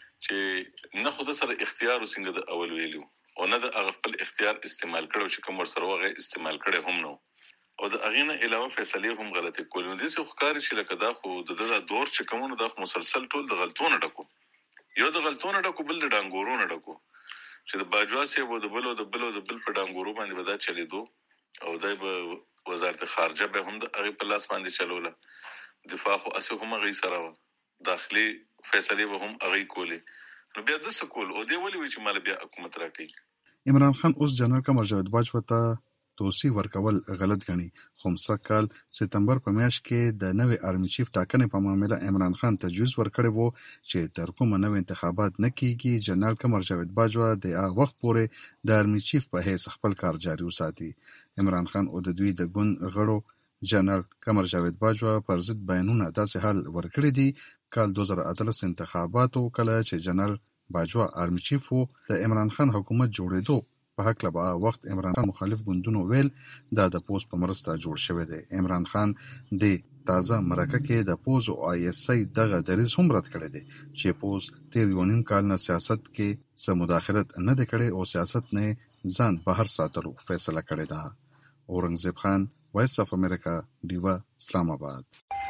S20: چې نه خود سره اختیار وسنګ د اول ویلو او نه د هغه خپل اختیار استعمال کړو چې کوم سره وغه استعمال کړي هم نو او د اغینه علاوه فیصله هم غلطه کول نو د څه ښکار چې لکه دا خو د د دور چې کومو د مسلسل ټول د غلطونو ډکو یو د غلطونو ډکو بل د ډانګورونو ډکو چې د باجوا سي وو د بل او د بل او د بل په ډانګورو باندې ودا چلی دو او دای په وزارت خارجه به هم د هغه په لاس باندې چلوله دفاع خو اسه هم غي سره داخلي فیصله به هم هغه کولی نو بیا د سکول او دی ولې چې مال بیا حکومت راکړي.
S18: عمران خان اوس جنرال قمر جاوید باجوا ته توسیع ورکول غلط غني. خمسه کال سپتمبر په میاشت کې د نوې آرمي چیف ټاکنې په معاملې عمران خان تجویز ورکړی وو چې تر کومه نوې انتخابات نه کیږي جنرال قمر جاوید باجوا د هغه وخت پورې د آرمي چیف په حیث خپل کار جاري وساتي. عمران خان او د دوی د ګوند غړو جنرال قمر جاوید باجوا پر ضد بیانونه داسې حل ورکړي دي کال دوه زره اتلس انتخاباتو کله چې جنرال باجوا آرمی چیف وو د عمران خان حکومت جوړېدو په حق له وخت عمران خان مخالف ګوندونو ویل دا د پوز په مرسته جوړ شوی دی. عمران خان د تازه مرکه کې د پوز او آی اس آی دغه دریځ هم رد کړی دی چې پوز تیر یو نیم کال نه سیاست کې څه مداخلت نه دی کړی او سیاست نه ځان بهر ساتلو فیصله کړې ده. اورنګزیب خان، وایس اف امریکا، ډیوا، اسلام آباد.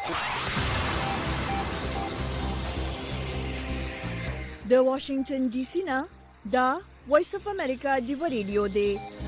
S1: د واشنگټن ډي سي نه دا وایس اف امریکا ډیوا ریډیو دی.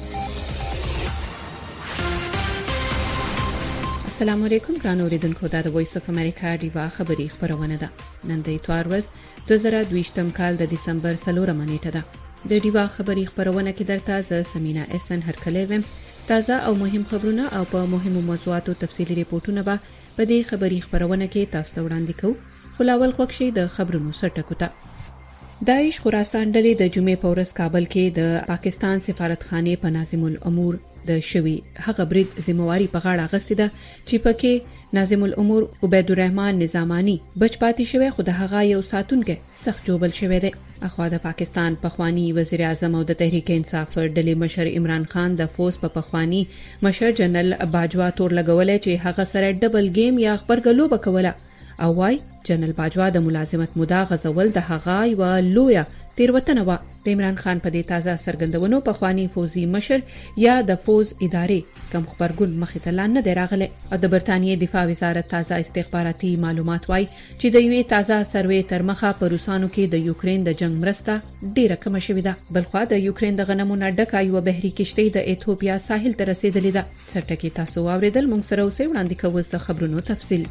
S2: السلام علیکم ګران اوریدونکو، دا د وایس اف امریکا ډیوا خبری خبرونه ده. نن د اتوار ورځ دوه زره دویشتم کال د دسمبر څلورمه نیټه ده. د ډیوا خبری خبرونه کې درته ز سمینا اسن هرکلی ویم. تازه او مهم خبرونه او په مهمو موضوعاتو تفصیلی ریپورتونه به په دې خبری خبرونه کې تاسو ته وړاندې کوو. خلاول خوښ شي د خبرونو سرټکو ته. داعش خراسان ډلې د جمعې په ورځ کابل کې د پاکستان سفارتخانه په ناظم الامور د شوی هغه برید ذمہواری په غاړه اخیستې ده چې پکې ناظم الامور عبید الرحمن نظامانی بچ پاتې شوی، خو د هغه یو ساتونکو سخت جوبل شوی دی. اخوا د پاکستان پخوانی وزیر اعظم او د تحریک انصاف ډلې مشر عمران خان د فوز په پخوانی مشر جنرال باجوا تور لګولې چې هغه سره ډبل گیم یا خبرګلو وکوله او وای جنرال باجوا د ملازمت موده غزول د هغه یو لویه تیروتنه و. د عمران خان په دې تازه سرګندونو په خواني فوزي مشر یا د فوز ادارې کم خبرګون مخې ته لاندې دی راغله. او د برتانیې دفاع وزارت تازه استخباراتي معلومات وای چې د یوې تازه سروې تر مخه په روسانو کې د یوکرين د جنگ مرسته ډیره کم شوې ده. بلخوا د یوکرين د غنمونو ډکه یو بحري کشتۍ د ایتھوپیا ساحل ته رسیدلې ده. سرټکی تاسو واوریدل، موږ سره اوسئ وړاندې کوو د خبرونو تفصیل.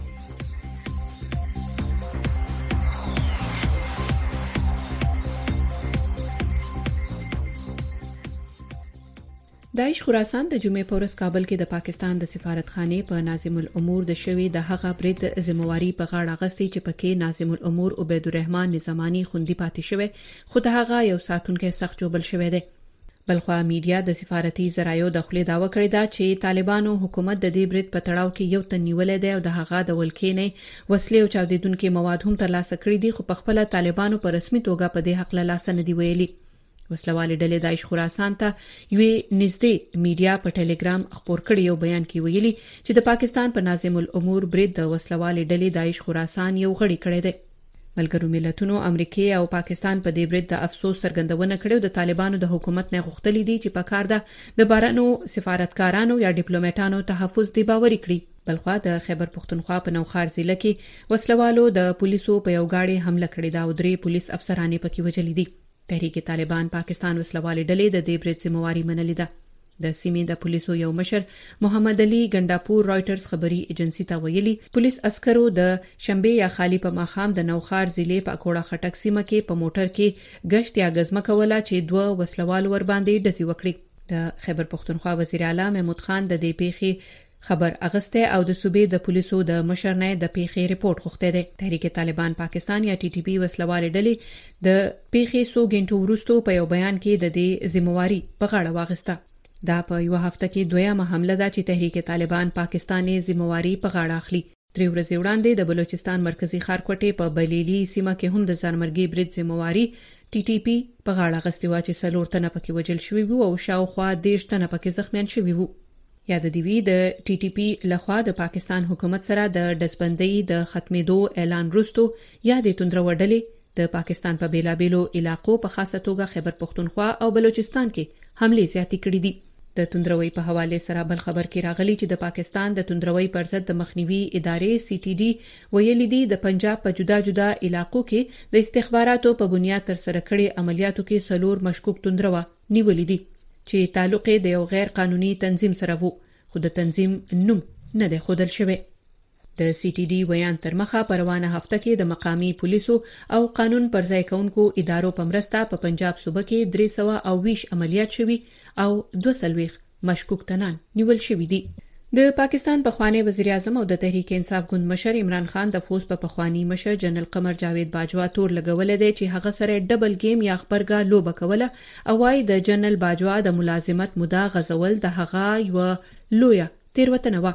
S2: داعش خراسان د جمعې په ورځ کابل کې د پاکستان د سفارتخانه په ناظم الامور د شوی د هغه برید ذمہواری په غاړه غستې چې پکې ناظم الامور عبید الرحمن نظامانی خوندي پاتې شوی، خو د هغه یو ساتونکو سخت جوبل شوی دی. بلخوا میډیا د سفارتي ذرایعو د خلې داوا کړې ده چې طالبانو حکومت د دې برید په تړاو کې یو تن نیولې ده او د هغه د ولکې نه وسلې او چاودیدونکو مواد هم ترلاسه کړې دي، خو په خپل طالبانو په رسمي توګه په دې حق له لاس نه دی ویلي. وسلوالې ډلې داعش خراسان ته یوې نږدې میډیا په ټلګرام خبر کړی یو بیان کې ویلي چې د پاکستان په ناظم الامور برید د وسلوالې ډلې داعش خراسان یو غړي کړی دی. ملګرو ملتونو امریکای او پاکستان په دې برید د افسوس څرګندونه کړې د طالبانو د حکومت نه غوښتلې دي چې په کار ده د بارانو سفارتکارانو یا ډیپلوماټانو تحفظ دی باوري کړي. بلخوا د خیبر پختونخوا په نوخار ضلع کې وسلوالو د پولیسو په یو گاډي حمله کړې ده او درې پولیس افسران پکې وژل دي. تحریک طالبان پاکستان وسلوالې ډلې د دې برید ذمہواری منلې ده. د سیمې د پولیسو یو مشر محمد علي ګنداپور رائټرز خبري ایجنسی ته ویلي پولیس عسکرو د شنبه یا خالی په ماخام د نوخار ضلع په کوړه خټک سیمه کې په موټر کې گشت یا غزمه کوله چې دوه وسلوال ور باندې ډزې وکړي. د خیبر پختونخوا وزیر اعلی محمود خان د دې پیښې خبر اغسته او د صوبې د پولیسو د مشر نه د پیښې ریپورت غوښته ده. تحریک طالبان پاکستان یا ټي ټي پی وسلوالې ډلې د پیښې سو غنټو وروسته په یو بیان کې د دې ذمہواری په غاړه واغسته. دا په یو هفته کې دویمه حمله ده چې تحریک طالبان پاکستاني ذمہواری په غاړه اخلي. درې ورځې وړاندې د بلوچستان مرکزی ښارکوټې په بلیلی سیمه کې هم د ځانمرګي برید ذمہواری ټي ټي پی په غاړه غستې و چې څلور تنه پکې وژل شوي وو او شاوخوا دېرش تنه پکې زخمیان شوي وو. یاد دی وی د ټي ټي پی لخوا د پاکستان حکومت سره د ډزبندۍ د ختمېدو اعلان وروسته یا د توندرو ډلې د پاکستان په بیلابېلو علاقو په خاصه توګه خیبر پختونخوا او بلوچستان کې حمله زیاتې کړې دي. د توندروي په حواله سره بل خبر کې راغلی چې د پاکستان د توندروي پر ضد د مخنیوي ادارې سی ټي ډي ویلي دي د پنجاب په جدا جدا علاقو کې د استخباراتو په بنیاد تر سره کړي عملیاتو کې سلور مشکوک توندروا نیولې دي چې تعلق د یو غیر قانوني تنظیم سره وو، خو د تنظیم نوم نه دی ښودل شوی. د سی ټي ډي ویان تر مخه پروانه هفته کې د مقامی پولیسو او قانون پر ځای کونکو ادارو په مرسته په پنجاب صوبه کې درې سوه او ویش عملیات شوي او دوه سلويخ مشکوک تنان نیول شوي دي. د پاکستان پخوانی وزیر اعظم او د تحریک انصاف ګوند مشر عمران خان د فوز په پخوانی مشر جنرال قمر جاوید باجوا تور لګولې دی چې هغه سره ډبل گیم یا خبرګا لوبه کوله او وايي د جنرال باجوا د ملازمت موده غزول د هغه یو لویه تیروتنه و.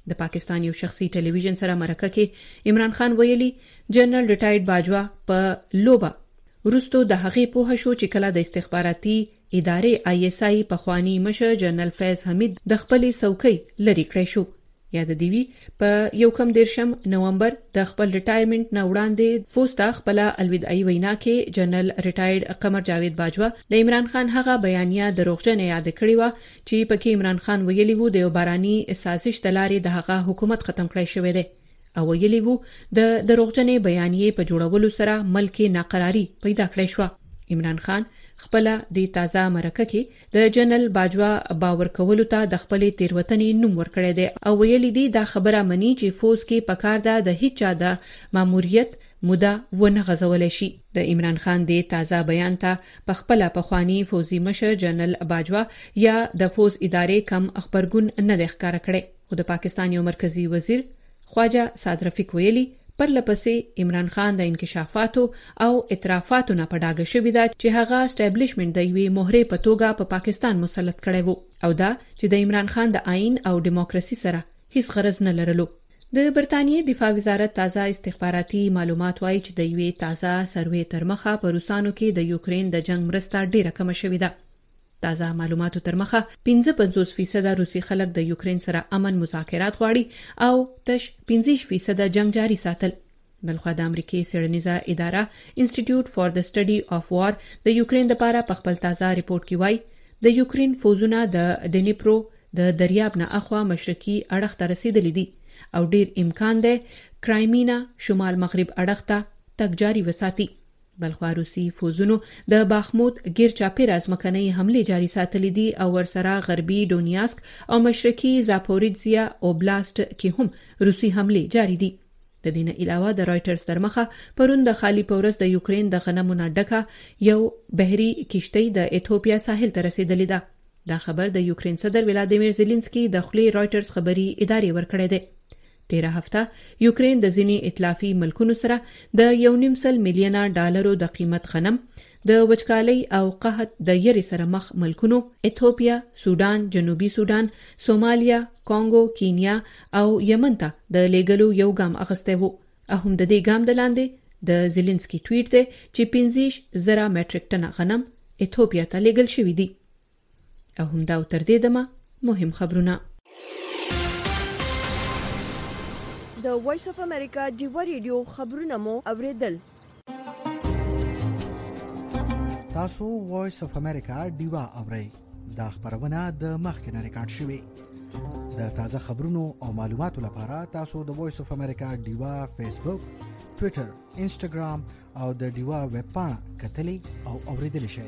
S2: د پاکستان یو شخصي ټلویزیون سره مرکه کې عمران خان ویلي جنرال ریټایرډ باجوا په لوبه وروسته د هغې پوه شو چې کله د استخباراتي ادارې آی اس آی په خوانی مشر جنرال فیض حمید د خپلې څوکۍ لري کړې شو. یاد دی وی په یو کم دیرشم نومبر د خپل ریټایرمنټ نه وړاندې فوستا خپل الوداعي وینا کې جنرال ریټایرډ قمر جاوید باجوا د عمران خان هغه بیانیه دروغجنه یاد کړی و چې پکې عمران خان ویلي وو د یو باراني سازش د لارې د هغه حکومت ختم کړی شوی دی او ویلي وو د دروغجنې بیانیه په جوړولو سره ملک ناقراری پیدا کړی شو. عمران خان خپل د تازه مرکه کې د جنرال باجوا باور کولو ته د خپل تیروتنې نوم ورکړی دی او ویلي دی دا خبره مني چې فوز کې پکار ده د هیڅ چا د ماموریت موده ونه غځولای شي. د عمران خان د تازه بیان ته په خپل پخوانی فوزي مشر جنرال باجوا یا د فوز ادارې کم خبرګون نه د ښکار کړي خو د پاکستان یو مرکزی وزیر خواجه سعد رفیق ویلي پر لپسې عمران خان د انکشافاتو او اعترافاتو نه پډاګه شوی دا چې هغه اسټابلیشمنت د یوې مهرې په توګه په پاکستان مسلط کړی وو او دا چې د عمران خان د آئین او دیموکراسي سره هیڅ غرض نه لرلو. د برتانیې دفاع وزارت تازه استخباراتي معلومات وایي چې د یوې تازه سروې تر مخه په روسانو کې د یوکرين د جنگ مرسته ډیره کم شوې ده. تازه معلوماتو تر مخه پنځه پنځوس فیصد روسي خلک د یوکرين سره امن مذاکرات غواړي او تش پنځه فیصد جنگ جاري ساتل. بلخو د امریکای سیړنیزه اداره انسټیټیوټ فار د سټډي اف وار د یوکرين لپاره په خپل تازه ریپورت کې وایي د یوکرين فوزونه د ډنیپرو د دریاب نه اخوا مشرقي اړخ ته رسیدلي دي او ډیر امکان دی کرایمینا شمال مغرب اړخ ته تګ جاري وساتي. بلخو روسي فوزونو د باخمود غیر چاپیره ځمکنۍ حمله جاري ساتلې دي او ورسره غربي دونیاسک او مشرقي زاپوریزیا اوبلاست کې هم روسي حمله جاري دي. د دې نه علاوه د رائټرز تر مخه پرون د خالی پورس د یوکرين د غنمو نه ډکه یو بحري کشتۍ د ایتھوپیا ساحل ته رسیدلې ده. دا خبر د یوکرين صدر ولادیمیر زيلنسکي د خلی رائټرز خبري ادارې ورکړی دی. تیره هفته یوکرين د ځینی ائتلافي ملکونو سره د یو نیم سل میلیونه ډالرو د قیمت غنم د وچکالۍ او قحط د یری سره مخ ملکونو ایتھوپیا، سودان، جنوبي سودان، سومالیا، کانګو، کینیا او یمن ته د لیګلو یو ګام اخسته وو. هم د دې ګام د لاندې د زيلنسکي ټویټ دی چې پنځه زره میټریک ټن غنم ایتھوپیا ته لیګل شوی دی. او هم دا تر دې دمه مهم خبرونه.
S1: د وایس اف امریکا ډیوا ریډیو خبرونه مو اوریدل.
S3: تاسو وایس اف امریکا ډیوا اورئ. دا خبرونه د مخکنه ریکارډ شوې. د تازه خبرونو او معلوماتو لپاره تاسو د وایس اف امریکا ډیوا فیسبوک، ټوئیټر، انسټاګرام او د ډیوا ویب پاڼه کتلی او اوریدل شئ.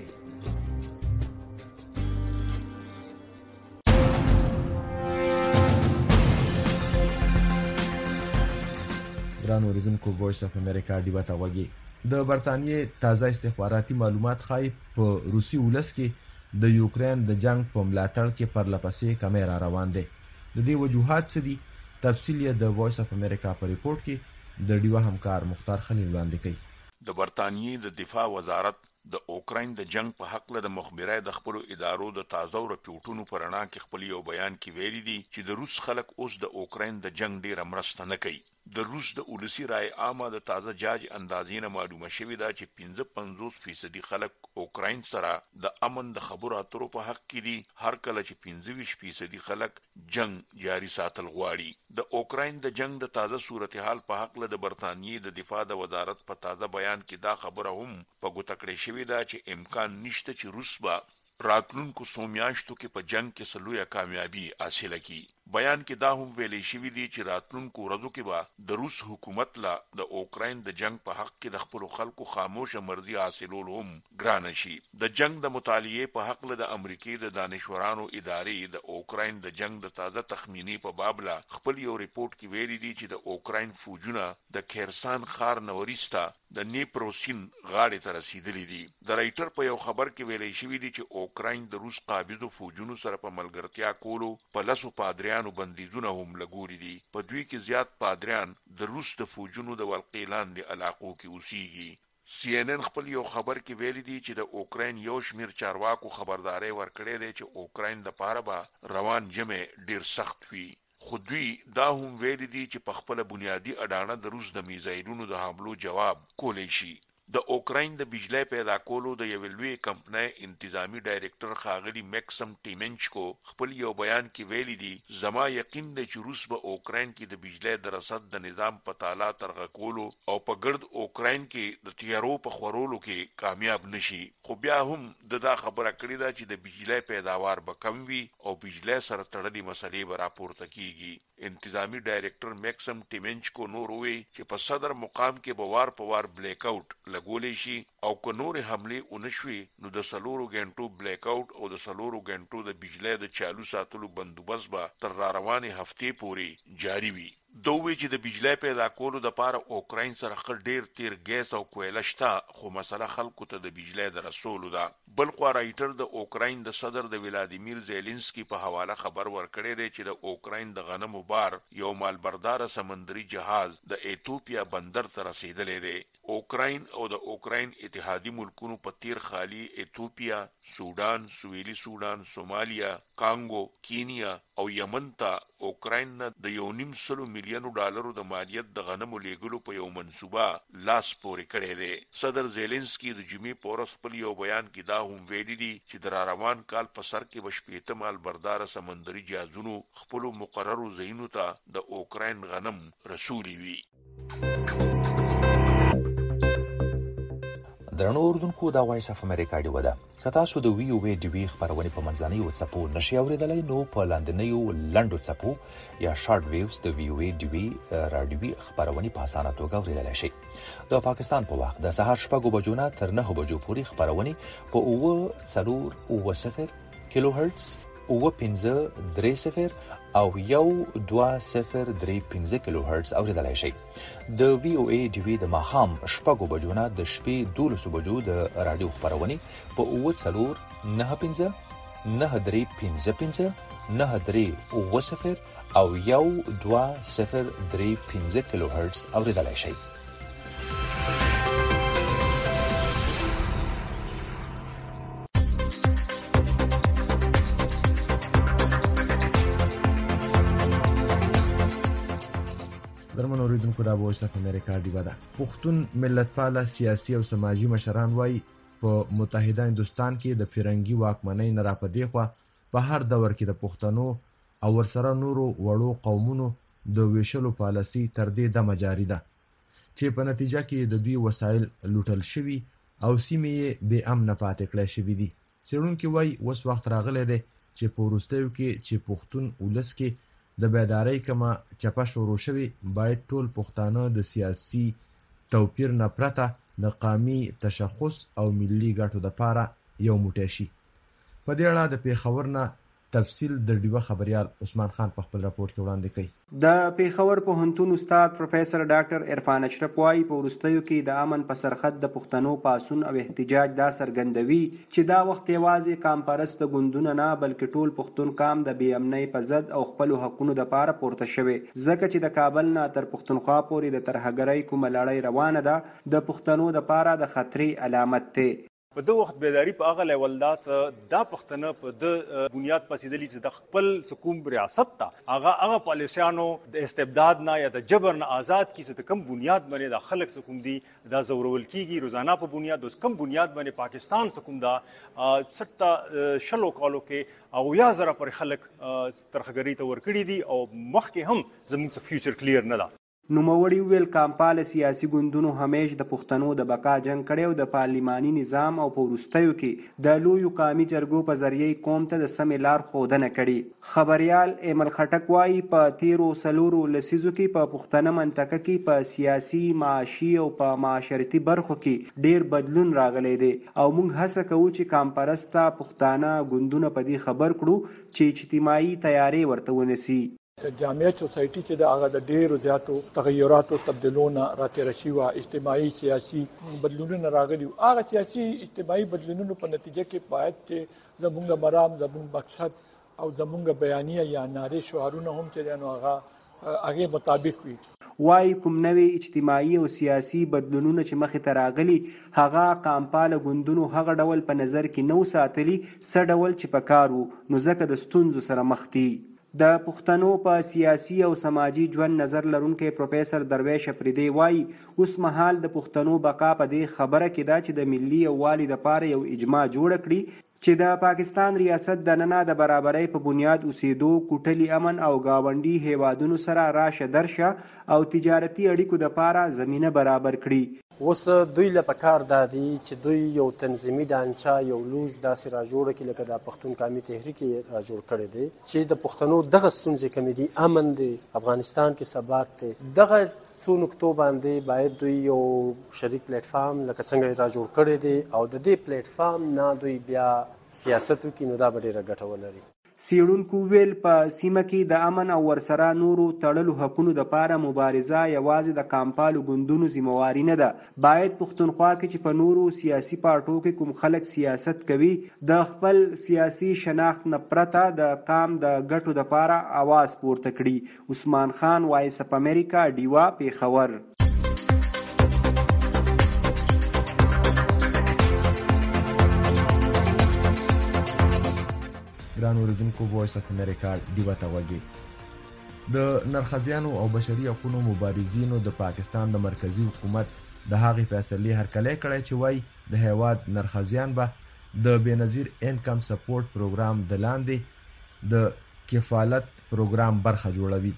S4: ګران اوریدونکو وایس اف امریکا ډیوا ته وګورئ. د برتانیې تازه استخباراتي معلومات ښایي په روسي ولس کې د یوکرين د جنگ په ملاتړ کې پرلپسې کمی را روان دي. د دې وجوهات څه دي؟ تفصیل یې د وایس اف امریکا په ریپورت کې د ډیوا همکار مختار خلیل وړاندې کوي.
S17: د برتانیې د دفاع وزارت د اوکراین د جنگ په حق له د مخبرای د خپل ادارو د تازه رپورټونو پرانا کې خپل یو بیان کې ویلي دي چې د روس خلک اوس د اوکراین د جنگ ډیره مرسته نه کوي. د روس د ولسی رای عامه د تازه جاج اندازې نه معلومه شوې ده چې پنځه پنځوس فیصد خلک اوکراین سره د امن د خبرو اترو په حق کې دي، هر کله چې پنځه ویشت فیصد خلک جنگ جاري ساتل غواړي. د اوکراین د جنگ د تازه صورتحال په حق له د برتانیې د دفاع د وزارت په تازه بیان کې دا خبره هم په ګوته کړې شوې ده چې امکان نشته چې روس به راتلونکو سومیاشتو کې په جنگ کې سلويه کامیابی حاصله کړي. بیان کې دا هم ویلې شوی دی چې راتلونکو ورځو کې به د روس حکومت لا د اوکراین د جنگ په حق کې د خپل خلکو خاموشه مرضی حاصلول هم ګران شي. د جنگ د مطالعه په حق له د امریکای د دانشورانو ادارې د اوکراین د جنگ د تازه تخمینی په باب لا خپل یو ریپورت کې ویلي دی چې د اوکراین فوجونه د کیرسان خار نورستا د نیپروسین غاړې ته رسیدلي دي. د رائټر په یو خبر کې ویلې شوی دی چې اوکراین د روس قابضو فوجونو سره په ملګرتیا کولو په لاسو پادریانو بندیزونه هم لګوري دي. په دوی کې زیات پادریان د روس د فوجونو د ولقیلان د علاقو کې اوسېږي. سی ان ان خپل یو خبر کې ویلي دی چې د اوکراین یو شمیر چارواکو خبرداري ورکړې ده چې اوکراین د پاره به روان جمع ډیر سخت وي. خو دوی دا هم ویل دي چې په خپل بنیادی اډانه د روس د میزایلونو د حملو جواب کولای شي. د اوکراین د بجلی پیدا کولو د یو لوی کمپنۍ انتظامی ډایریکټر خاغلی میکسم ټیمنچکو خپل یو بیان کې ویلي دي زما یقین دی چې روس به اوکراین کې د بجلی د رسد د نظام په تالا ترغه کولو او په ګرد اوکراین کې د تیارو په خورولو کې کامیاب نشي. خو بیا هم د دا خبره کړې ده چې د بجلی پیداوار به کم وي او بجلی سره تړلې مسلې به راپورته کیږي. انتظامی ډایریکټر میکسم ټیمنچکو نور وی چې په صدر مقام کې به وار په وار بلیک آؤٹ لګولې شي او که نور حمله ونشوي نو د سلورو غنټو بلیک آؤٹ او د سلورو غنټو د بجلی د چالو ساتلو بندوبست به تر را روانې هفتې پورې جاری وي. دوی چې د بجلی پیدا کولو د پاره اوکراین سره خل ډیر تیر ګیس او کویله شته خو مسله خلکو ته د بجلی د رسولو ده. بل خو رایټر د اوکراین د صدر د ولادیمیر زيلنسکي په حواله خبر ورکړی دی چې د اوکراین د غنمو بار یو مالبردار سمندري جهاز د ایتوپیا بندر ته رسیدلی دی. اوکراین او د اوکراین اتحادی ملکونو په تیر خالی ایتوپیا، سودان، سویلی سودان، سومالیا، کانګو، کینیا او یمن ته اوکراین نه د یو نیم سلو میلیونو ډالرو د مالیت د غنمو لیږلو په یو منصوبه لاس پورې کړی دی. صدر زيلنسکي د جمعې په ورځ خپل یو بیان کې دا هم ویلي دي چې د را روان کال په سر کې به شپېته مالبردار سمندري جهازونو خپلو مقررو ځایونو ته د اوکراین غنم رسولي وي.
S21: درنو اردوونکو دا وایس اف امریکا دی ودا که تاسو د وی او وی ډي وی خبرونه په منځنۍ واتساپ نشي اوریدلای نو په لاندنیو لندو چپو یا شارټ ویوز د وی او وی ډي وی رادیوي خبرونه په اسانه توګه اوریدلای شي. د پاکستان په وخت د سهار شپږ بجو نه تر نه بجو پورې خبرونه په اوه څلور اوه صفر کیلو هرتز اوه پنځه درې صفر او یو دوه صفر درې پنځه کیلو هرتز اوریدلای شي. د وی او ای ډي وی د ماښام شپږ بجو نه د شپې دولس بجو د رادیو خبرونه په اوه څلور نه پنځه نه درې پنځه پنځه نه درې اوه صفر او یو دوه صفر درې پنځه کیلو هرتز اوریدلای شي.
S4: درمن اوریدونکو دا وایس اف امریکا دی ودا پښتون ملتپال سیاسي او سماجی مشران وای په متحده هندستان کې د فرنګي واکمنۍ نه راپدې خو په هر دور کې د پښتنو او ورسره نورو وړو قومونو د ویشلو پالیسي تر دې د مجاری ده چې په نتیجه کې د دوی وسایل لوټل شوي او سیمې به امن پاتې کړې شوې دي. څېړونکو وای اوس وخت راغلی دی چې په وروستیو کې چې پښتون ولس کې د بیدارۍ کما چپه شروع شوی باید ټول پښتانه د سیاسي توپیر نه پرته د قومي تشخص او ملي ګټو لپاره یو موټی شي. په دې اړه د پیښور نه تفصیل د ډیوه خبريال عثمان خان په خپل راپور کې وړاندې کړي.
S22: د پیښور پوهنتون استاد پروفیسور ډاکټر عرفان اشرف وايي په وروستیو کې د امن په سرحد د پښتنو پاسون او احتجاج دا څرګندوي چې دا وخت یوازې کامپرست ګوندونه نه بلکې ټول پښتون قام د بې امنۍ په ضد او خپل حقوقو لپاره پورته شوی ځکه چې د کابل نه تر پښتونخوا پورې د ترهګرۍ کومه لړۍ روانه ده د پښتنو لپاره د خطرې علامت دی.
S23: په دغه وخت بیداری په هغه لیول دا دا پښتنه په د بنیاد پسیدلی چې د خپل حکومت ریاست ته هغه هغه پالیسیانو د استبداد نه یا د جبر نه آزاد کی څه کم بنیاد باندې د خلک حکومت دی دا زورول کیږي روزانه په بنیاد د کم بنیاد باندې پاکستان حکومت دا سټا شلو کالو کې او یا زره پر خلک ترخګری ته ورکړي دي او مخکې هم زموږ فیوچر کلیر نه ده.
S22: نوموړي ویل کامپاله سیاسي ګوندونو همیش د پښتنو د بقا جنگ کړی او د پارلیماني نظام او په وروستیو کې د لویو قومي جرګو په ذریعه قوم ته د سمې لار ښودنه کړې. خبریال ایمل خټک وایي په تیرو څلورو لسیزو کې په پښتنه منطقه کې په سیاسي معاشي او په معاشرتي برخو کې ډیر بدلون راغلی دی او موږ هڅه کوو چې کامپرسته پښتانه ګوندونه په دې خبر کړو چې اجتماعي تیاری ورته ونیسي.
S24: جامعه سوسایټي چې د هغه د ډیرو زیاتو تغیراتو تبدیلونو راتېره شوي اجتماعي سیاسي بدلونونه راغلي هغه سیاسي اجتماعي بدلونونو په نتیجه کې باید چې زموږ مرام زموږ مقصد او زموږ بیانیه یا نارې شعارونه هم چې نو هغه هغه مطابق وي.
S22: وايي کوم نوې اجتماعي او سیاسي بدلونونه چې مخې ته راغلي هغه کامپاله ګوندونو هغه ډول په نظر کې نو ساتلي څه ډول چې په کار وو نو ځکه د ستونزو سره مخ دي. د پښتنو په سیاسي او سماجي ژوند نظر لرونکي پروفیسور درویش افریدی وایي اوس مهال د پښتنو بقا په دې خبره کې ده چې د ملي یووالي دپاره یو اجماع جوړه کړي چې د پاکستان ریاست دننه د برابرۍ په بنیاد اوسېدو، کوټلي امن او ګاونډي هیوادونو سره راشه درشه او تجارتي اړیکو دپاره زمینه برابر کړي.
S5: اوس دوی له پکار دا دی چې دوی یو تنظیمي ډانچه یو لوز داسې را جوړه کړي لکه د پښتون قومي تحریک یې را جوړ کړی دی چې د پښتنو دغه ستونزې کمې دي، امن دی، افغانستان کې ثبات دی. دغه څو نکتو باندې باید دوی یو شریک پلیټ فارم لکه څنګه یې را جوړ کړی دی او د دې پلیټ فارم نه دوی بیا سیاست وکړي نو دا به ډېره ګټه ولري.
S22: څېړونکو ویل په سیمه کې د امن او ورسره نورو تړلو حقونو دپاره مبارزه یوازې د کامپالو ګوندونو ذمواري نه ده. باید پښتونخوا کې چې په نورو سیاسي پارټو کې کوم خلک سیاست کوي د خپل سیاسي شناخت نه پرته د قام د ګټو دپاره اواز پورته کړي. عثمان خان، وایس اف امریکا، ډیوا، پیښور.
S4: ګران اوریدونکو، وایس اف امریکا ډیوا ته وګورئ. د نرخزیانو او بشري حقوقو مبارزینو د پاکستان د مرکزی حکومت د هغې فیصلې هرکلی کړی چې وایي د هیواد نرخزیان به د بېنظیر انکم سپورټ پروګرام د لاندې د کفالت پروګرام برخه جوړوي.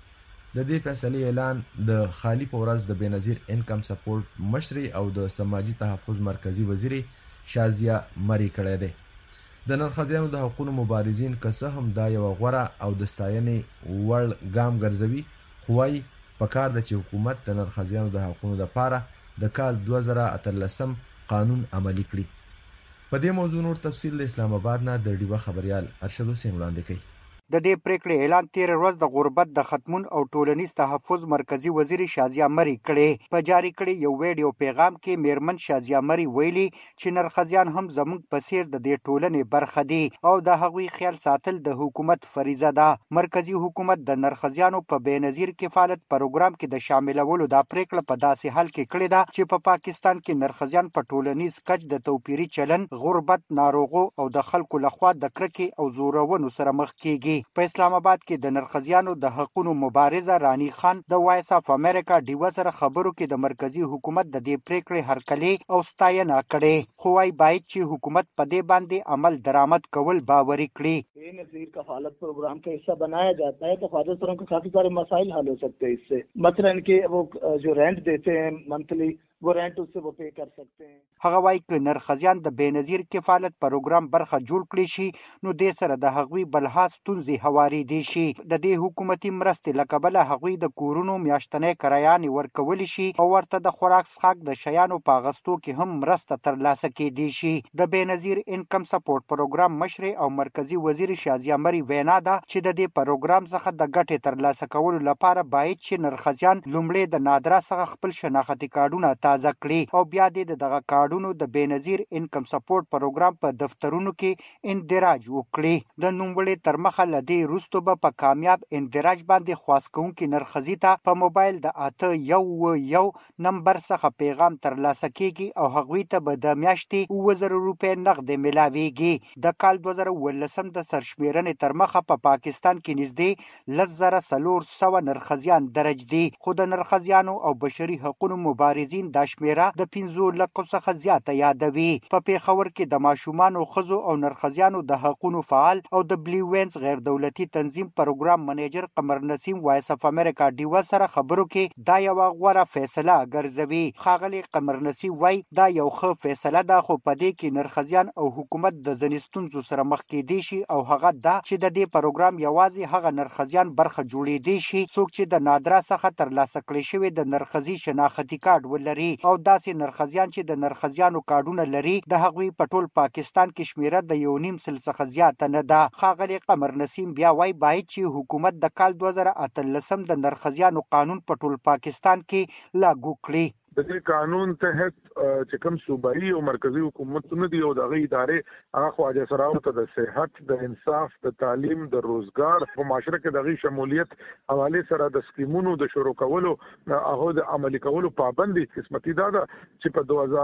S4: د دې فیصلې اعلان د خالی په ورځ د بېنظیر انکم سپورټ مشري او د سماجي تحفظ مرکزی وزیر شازیه مری کړی دی. د نرخزیانو د حقوقو مبارزین که څه هم دا یو غوره او د ستاینې وړ ګام ګرځوي، خو وايي پکار ده چې حکومت د نرخزیانو د حقوقو لپاره د کال دوه زره اتلسم قانون عملي کړي. په دې موضوع نور تفصیل له اسلام آباد نه د ډیوا خبريال ارشد حسین وړاندې کوي.
S6: د دې پریکړې اعلان تیر ورځ د غربت د ختمون او ټولنیز تحفظ مرکزی وزیر شازیه مری کړي. په جاری کړي یو ویډیو پیغام کې میرمن شازیه مری ویلي چې نرخزیان هم زموږ په څیر د دې ټولنې برخه دي او د هغوی خیال ساتل د حکومت فریضه ده. مرکزی حکومت د نرخزیانو په بېنظیر کفالت پروګرام کې د شاملولو د پریکړه په داسې حال کې کړې ده چې په پا پاکستان کې نرخزیان په ټولنیز کچ د توپیري چلن، غربت، ناروغو او د خلکو لخوا د کرکې او زورونو سره مخ کیږي. په اسلام آباد کې د نرخزیانو د حقوقو مبارزه رانی خان د وایس اف امریکا ډیوا سره خبرو کې د مرکزی حکومت د دې پریکړې هرکلی او ستاینه کړې، خو وايي باید چې حکومت په دې باندې عمل درآمد کول باوري کړي.
S7: بېنظیر کفالت प्रोग्राम का हिस्सा बनाया जाता है तो ख्वाजा के काफी सारे मसाइल हल हो सकते हैं इससे, मसलन कि वो जो रेंट देते हैं मंथली वो रेंट उससे वो पे कर सकते हैं.
S6: هغه وايي ک نرخزیان د بېنظیر کفالت پروګرام برخه جوړ کړي شي نو د سره د هغوی بلها ستونزې هواري دي شي. د دې حکومتي مرستې لکبله هغوی د کورونو میاشتنۍ کرایانې ورکول شي او ورته د خوراک څښاک د شیانو په اغستو کې هم مرسته ترلاسه کېدی شي. د بېنظیر انکم سپورټ پروګرام مشر او مرکزی وزیر شازیه مری وینا ده چې د دې پروګرام څخه د ګټې ترلاسه کولو لپاره باید چې نرخزیان لومړی د نادرا څخه خپل شناختي کارډونه تازه کړي او بیا د دغه کارډونو د بېنظیر انکم سپورټ پروګرام په دفترونو کې اندراج وکړي. د نوموړي تر مخه لدی وروسته به په کامیاب اندراج باندې خواست کوونکي نرخزي ته په موبایل د اته یو یو نمبر څخه پیغام ترلاسه کیږي او هغوی ته به د میاشتې اووه زره روپۍ نغد ملاویږي. د کال دوه زره اوولسم د سرشمیرنې تر مخه په پاکستان کې نږدې لس زره څلور سوه نرخزیان درج دي، خو د نرخزیانو او بشري حقوقو مبارزین دا شمیره د پنځو لکو څخه زیاته یادوي. په پیښور کې د ماشومانو، ښځو او نرخزیانو د حقوقو فعال او د بلی وینز غیر دولتي تنظیم پروګرام منیجر قمر نسیم وایس اف امریکا ډیوا سره خبرو کې دا یو غوره فیصله ګرځوي. ښاغلی قمر نسیم وایي دا یو ښه فیصله ده، خو په دې کې نرخزیان او حکومت د ځینې ستونزو سره مخ کېدی شي او هغه دا چې د دې پروګرام یوازې هغه نرخزیان برخه جوړېدی شي څوک چې د نادرا څخه ترلاسه کړی شوی د نرخزي شناختي کارت ولري او داسې نرخزیان چې د نرخزیانو کارډونه لري د هغوی په ټول پاکستان کې شمیره د یو نیم سل څخه زیاته نه ده. ښاغلی قمر نسیم بیا وایي باید چې حکومت د کال دوه زره اتلسم د نرخزیانو قانون په ټول پاکستان کې لاګو کړي.
S8: د دې قانون تحت چې کوم صوبایي او مرکزی حکومتونه دي او دغه ادارې هغه خواجه سراو ته د صحت، د انصاف، د تعلیم، د روزګار په معاشره کې دغه شمولیت حواله سره د سکیمونو د شروع کولو هغه د عملي کولو پابندي قسمتي ده چې په دوه هزار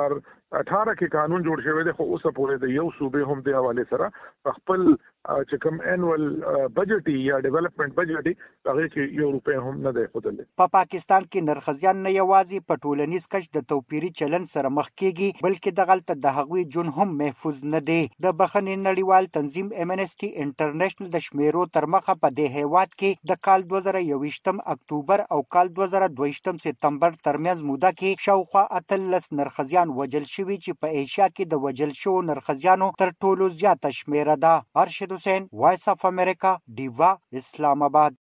S8: اٹھارہ کې قانون جوړ شوی دی، خو اوسه پورې د یو صوبې هم د حواله سره خپل چې کوم انوال بجټ یا ډیولپمنٹ بجټ هغه کې یو روپیا هم نه دی خدل.
S6: په پاکستان کې نرخزیان نه یوازې په ټولنیز کچ د توپیری چلن سره مخ کیږي، بلکې د غلطه د هغوی جون هم محفوظ نه دی. د بخښنې نړیوال تنظیم امنسټي انټرنیشنل د شمیرو تر مخه په دې هیواد کې د کال دوه زره یوویشتم اکتوبر او کال دوه زره دوهویشتم سپتمبر ترمنځ موده کې شاوخوا اتلس نرخزیان وجل شوي چې په ایشیا کې د وجل شوو نرخزیانو تر ټولو زیاته شمیره ده. ارشد حسین، وایس اف امریکا، ډیوا، اسلام آباد.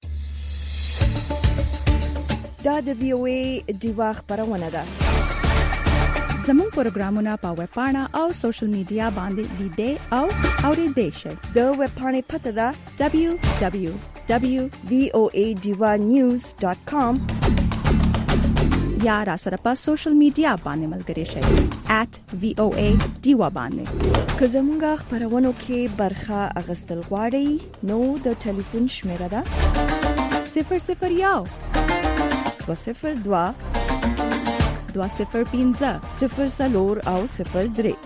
S1: دا د وی او ای ډیوا خبرونه ده.
S9: زموږ پروګرامونه په ویب پاڼه او سوشل میډیا باندې لیدئ او اورېدئ شئ.
S1: د ویب پاڼې پته ده
S9: دبلیو دبلیو دبلیو
S1: ډاٹ وی او ای ډیوا نیوز ډاٹ کام
S9: یا را سره په سوشل میډیا باندې ملګری شئ ایٹ وی او ای ډیوا باندې.
S1: که زموږ خبرونو کې برخه اخیستل غواړئ نو د ټلیفون شمیره ده
S9: صفر صفر یو
S1: دوه صفر دوه
S9: دوه صفر پنځه
S1: صفر څلور او صفر درې.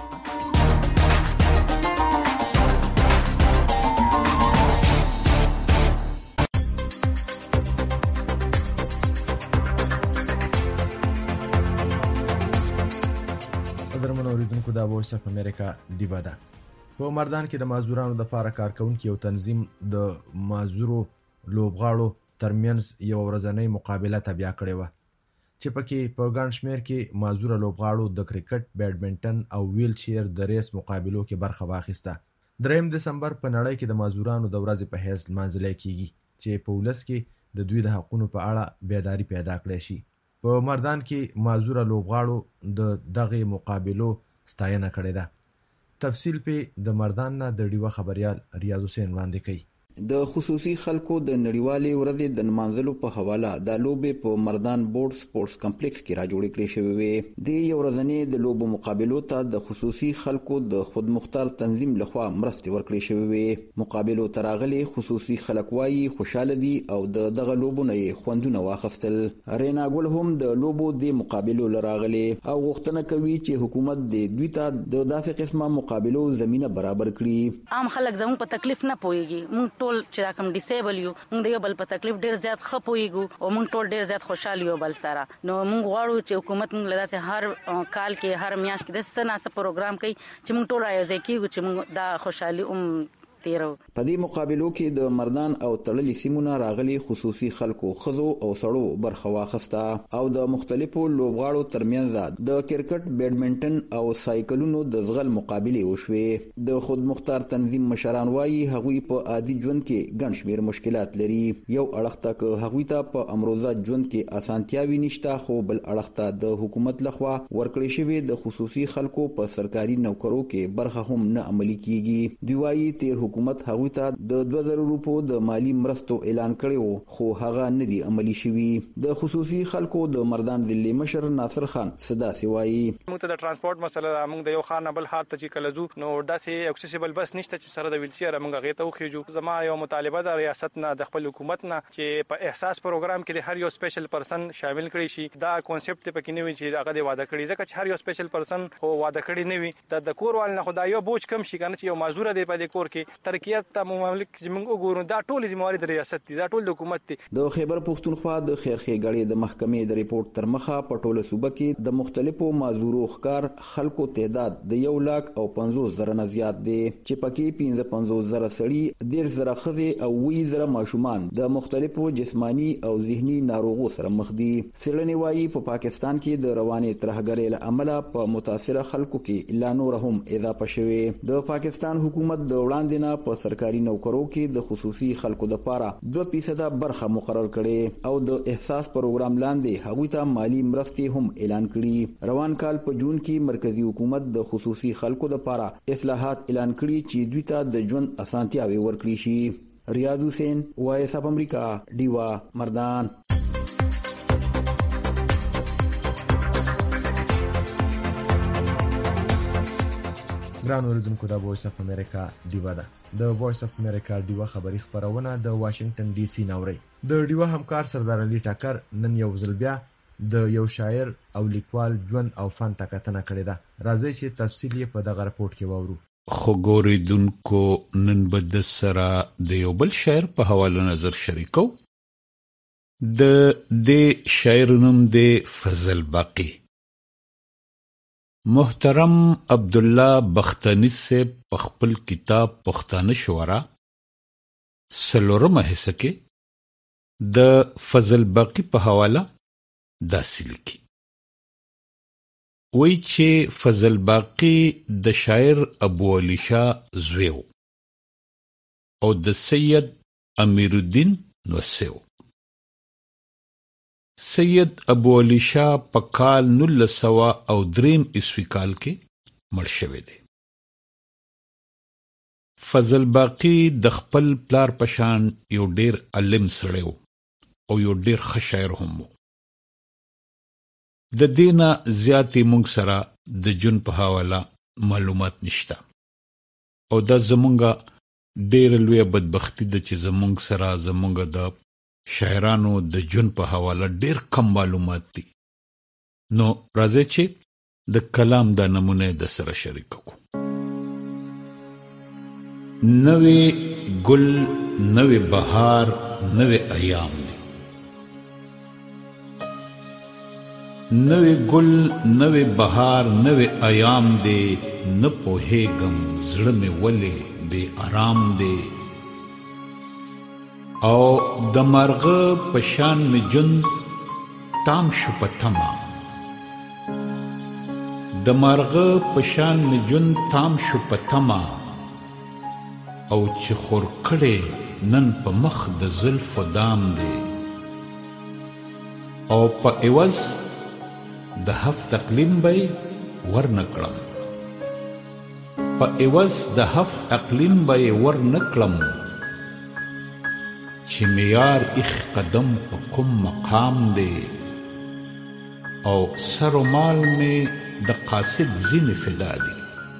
S4: اوریدونکو دا وایس اف امریکا ډیوا ده. په مردان کې د مازورانو د لپاره کارکونکو یو تنظیم د مازورو لوبغاړو ترمنځ یو ورځنۍ مقابله تبیا کړې و چې پکې په ګڼ شمېر کې مازور لوبغاړو د کرکټ، بیډمنټن او ویل چیر د ریس مقابلو کې برخه واخیسته. دریم دسمبر په نړۍ کې د مازورانو د ورځې په حیث لمانځل کیږي چې په ولس کې د دوی د حقوقو په اړه بیداری پیدا کړي شي. په مردان کې مازور لوبغاړو د دغه مقابلو ستاینه کړې ده. تفصیل په د مردان نه د ډیوا خبريال ریاض حسین وړاندې کوي.
S10: د خصوصي خلکو د نړیوالې ورځې د نمانځلو په حواله د لوبې په مردان بورډ سپورتس کمپلیکس کې را جوړې کړې شوې وې. د یو ورځنۍ د لوبو مقابلو ته د خصوصي خلکو د خود مختار تنظیم لخوا مرستې ورکړې شوې وې. مقابلو ته راغلي خصوصي خلک وایي خوشاله دي او د دغه لوبو نه یې خوندونه واخیستل. رینا ګل هم د لوبو د مقابلو لراغلي او غوښتنه کوي چې حکومت د دوی ته د داسې قسمه مقابلو زمينه برابر کړي.
S11: عام خلک زموږ په تکلیف نه پويږي، موږ ټول چې دا کوم ډیسیبل یو موږ د یو بل په تکلیف ډیر زیات خپويږو او موږ ټول ډیر زیات خوشاله یو بل سره. نو موږ غواړو چې حکومت موږ لداسه هر کال کې هر میاشت کې د سناسه پروګرام کوي چې موږ ټول راځي کیږو چې موږ دا خوشحالي ام تیرو.
S10: په دې مقابلو کې د مردان او تړلي سیمونه راغلي خصوصي خلکو خزو او سړو برخه واخیسته او د مختلفو لوبغاړو ترمنځ د کرکټ، بیډمنټن او سایکلونو د ځغل مقابله وشوې. د خود مختار تنظیم مشران وایي هغوی په عادي ژوند کې ګڼ شمېر مشکلات لري. یو اړخ ته که هغوی ته په امروزه ژوند کې اسانتیاوي نشته، خو بل اړخ ته د حکومت لخوا ورکړې شوې د خصوصي خلکو په سرکاري نوکرو کې برخه هم نه عملي کیږي. دوی وایي تیر حکومت هغوی ته د دوه زره روپو د مالی مرستو اعلان کړی وو، خو هغه نه دی عملي شوی. د خصوصي خلکو د مردان ضلع مشر ناصر خان صدا سی وایي
S13: موږ ته د ترانسپورت مسله موږ د یو خان بل خار ته چې کله ځو نو داسې اکسیسیبل بس نشته چې سره د ویل چیر موږ غې ته وخیجو. زما یو مطالبه د ریاست نه د خپل حکومت نه چې په احساس پروګرام کې د هر یو سپیشل پرسن شامل کړي شي. دا کانسپټ پکې نه وي چې هغه د واده کړي، ځکه چې هر یو سپیشل پرسن خو واده کړي نه وي. د کور وال نه خدای یو بوج کم شي کنه چې یو مازور دی په دې کور کې ترکیه ته مملک چې موږ وګورو دا ټول ذمہواری د ریاست دي، دا ټول د حکومت دي.
S10: د خیبر پښتونخوا د خیرخې غړي د محکمې د ریپورت تر مخه په ټوله صوبه کې د مختلفو مازورو ښکار خلکو تعداد د یو لاک او پنځوس زره نه زیات دی چې پکې پنځه پنځوس زره سړي، ډېر زره ښځې او وی زره ماشومان د مختلفو جسمانی او ذهني ناروغو سره مخ دي. څېړنې وایي په پاکستان کې د رواني ترهګرۍ له امله په متاثره خلکو کې لا نور هم اضافه شوې. د پاکستان حکومت د وړاندې نه په سرکاري نوکرو کې د خصوصي خلکو د لپاره دوه فیصد برخه مقرر کړي او د احساس پروګرام لاندې هغوی ته مالی مرستې هم اعلان کړي. روان کال په جون کې مرکزی حکومت د خصوصي خلکو د لپاره اصلاحات اعلان کړي چې دوی ته د ژوند اسانتیاوي ورکړي شي. ریاض حسین، وایس اف امریکا، ډیوا، مردان.
S4: ګران اوریدونکو د وایس اف امریکا ډیوا ده. د وایس اف امریکا ډیوا خبری خبرونه د واشنگټن ډي سي نوري. د ډیوا همکار سردار علي ټاکر نن یو ځل بیا د یو شاعر او لیکوال ژوند او فن ته کتنه کړې ده. راځي چې تفصیل یې په دغه راپورټ کې واورو.
S12: خو ګورېدونکو نن به د سره د یو بل شاعر په حواله نظر شریکو. د دې شاعر نوم دی فضل باقی. محترم عبدالله بختانی صاحب په خپل کتاب پښتانه شعرا څلورمه حصه کې د فضل باقی په حواله داسې لیکي. وایي چې فضل باقی د شاعر ابو علي شاه زوی و او د سید امیرالدین نوسی و. سید ابو علي شاه په کال نولس سوه او دریم عیسوي کال کې مړ شوی دی. فضل باقی د خپل پلار په شان یو ډیر عالم سړی و او یو ډیر ښه شاعر هم و. د دې نه زیاتې موږ سره د ژوند په حواله معلومات نشته او دا زمونږه ډیره لویه بدبختي ده چې زمونږ سره زمونږ د شاعرانو د ژوند په حواله ډیر کم معلومات دي. نو راځئ چې د کلام دا نمونه د سره شریکو. نوې ګل نوې بهار نوې ایام دي. نوې ګل نوې بهار نوې ایام دي. نه پوهېږم زړه مې ولې بې آرام دی او د مرغه په شان مې ژوند تام شو په تمه. د مرغه په شان مې ژوند تام شو په تمه او چې خور کړې نن په مخ د زلفو دام دی او په عوض د هفت اقلیم به ورنکړم. په عوض د هفت اقلیم به ورنکړم چې معیار ایخ قدم په کوم مقام دی او سر و مال مې د قاصد ځینې فدا دي.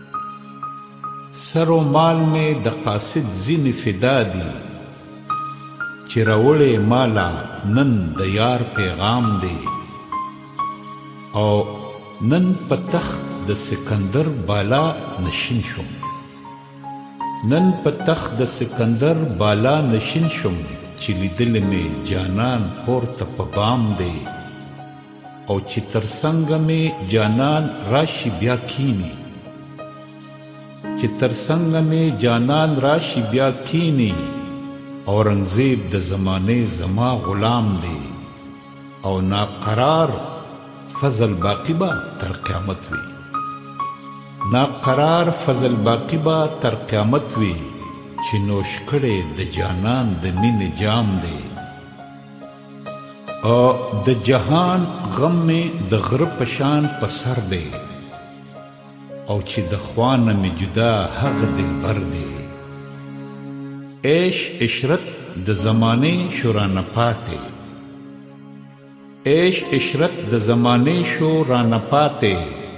S12: سر و مال مې د قاصد ځینې فدا دي چې راوړې مالا نن د یار پیغام دی او نن په تخت د سکندر بالا نشین شوم. نن په تخت د سکندر بالا نشین شوم چې لیدل مې جانان پورته په بام دی او چې ترڅنګ مې جانان راشي بیا کینی. چې ترڅنګ مې جانان راشي بیا کینی. اورنګزیب د زمانه زما غلام دی او ناقرار فضل باقی با تر قیامت وی. ناقرار فضل باقی با تر قیامت وی چې نوش کړي د جانان د مینې جام دی او د جهان غم می د غره پشان په سر دی او چې د خوانه می جدا حق دلبر دی. عیش عشرت د زمانه شورانه پاته. عیش عشرت د زمانه شورانه پاته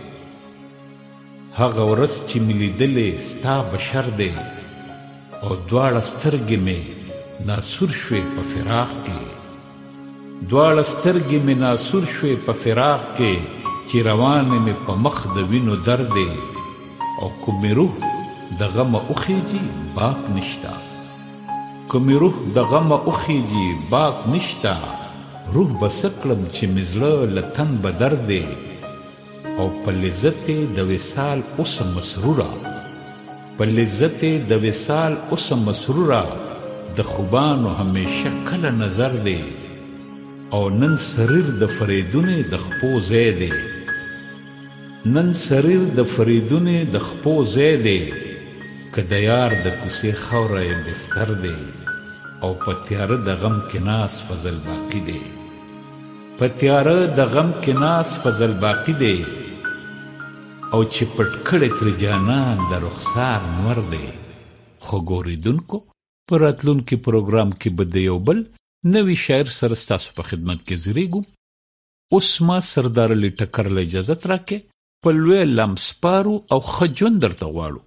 S12: هغه ورځ چې ملي دلې ستا بشر دی او دواړه سترګې مې ناسور شوې په فراق کې. دواړه سترګې مې ناسور شوې په فراق کې چې روانې مې په مخ د وینو درد دی او کومې روح د غمه اوخیږي باک نشتا. کومې روح د غمه اوخیږي باک نشتا. روح بسکړم چې مزړه لتن بدر دی او په لذت د وصال اوس مسرورا. په لذت د وصال اوس مسرورا د خوبانو همیشه کله نظر دی او نن سریر د فریدونه د خپو ځای دی. نن سریر د فریدونه د خپو ځای دی که د یار د کوڅې خوره یې بستر دی او په تیاره د غم کې ناس فضل باقی دی. په تیاره د غم کې ناس فضل باقی دی او چې پټ کړی تر جانان د رخسار نور دی. خو ګورېدونکو په راتلونکي پروګرام کې به د یو بل نوي شاعر سره ستاسو په خدمت کې زیریږو. اوس ما سردار علي ټکر له اجازت راکې په لوی لمسپارو او ښه ژوند درته غواړو.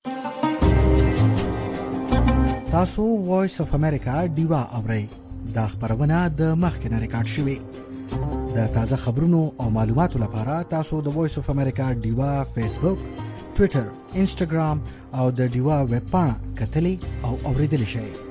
S3: تاسو وایس اف امریکا ډیوا اورئ. دا خبرونه د مخکې نه ریکارډ شوې. د تازه خبرونو او معلوماتو لپاره تاسو د وایس اف امریکا ډیوا فیسبوک، ټوئیټر، انسټاګرام او د ډیوا ویب پاڼه کتلی او اوریدلی شئ.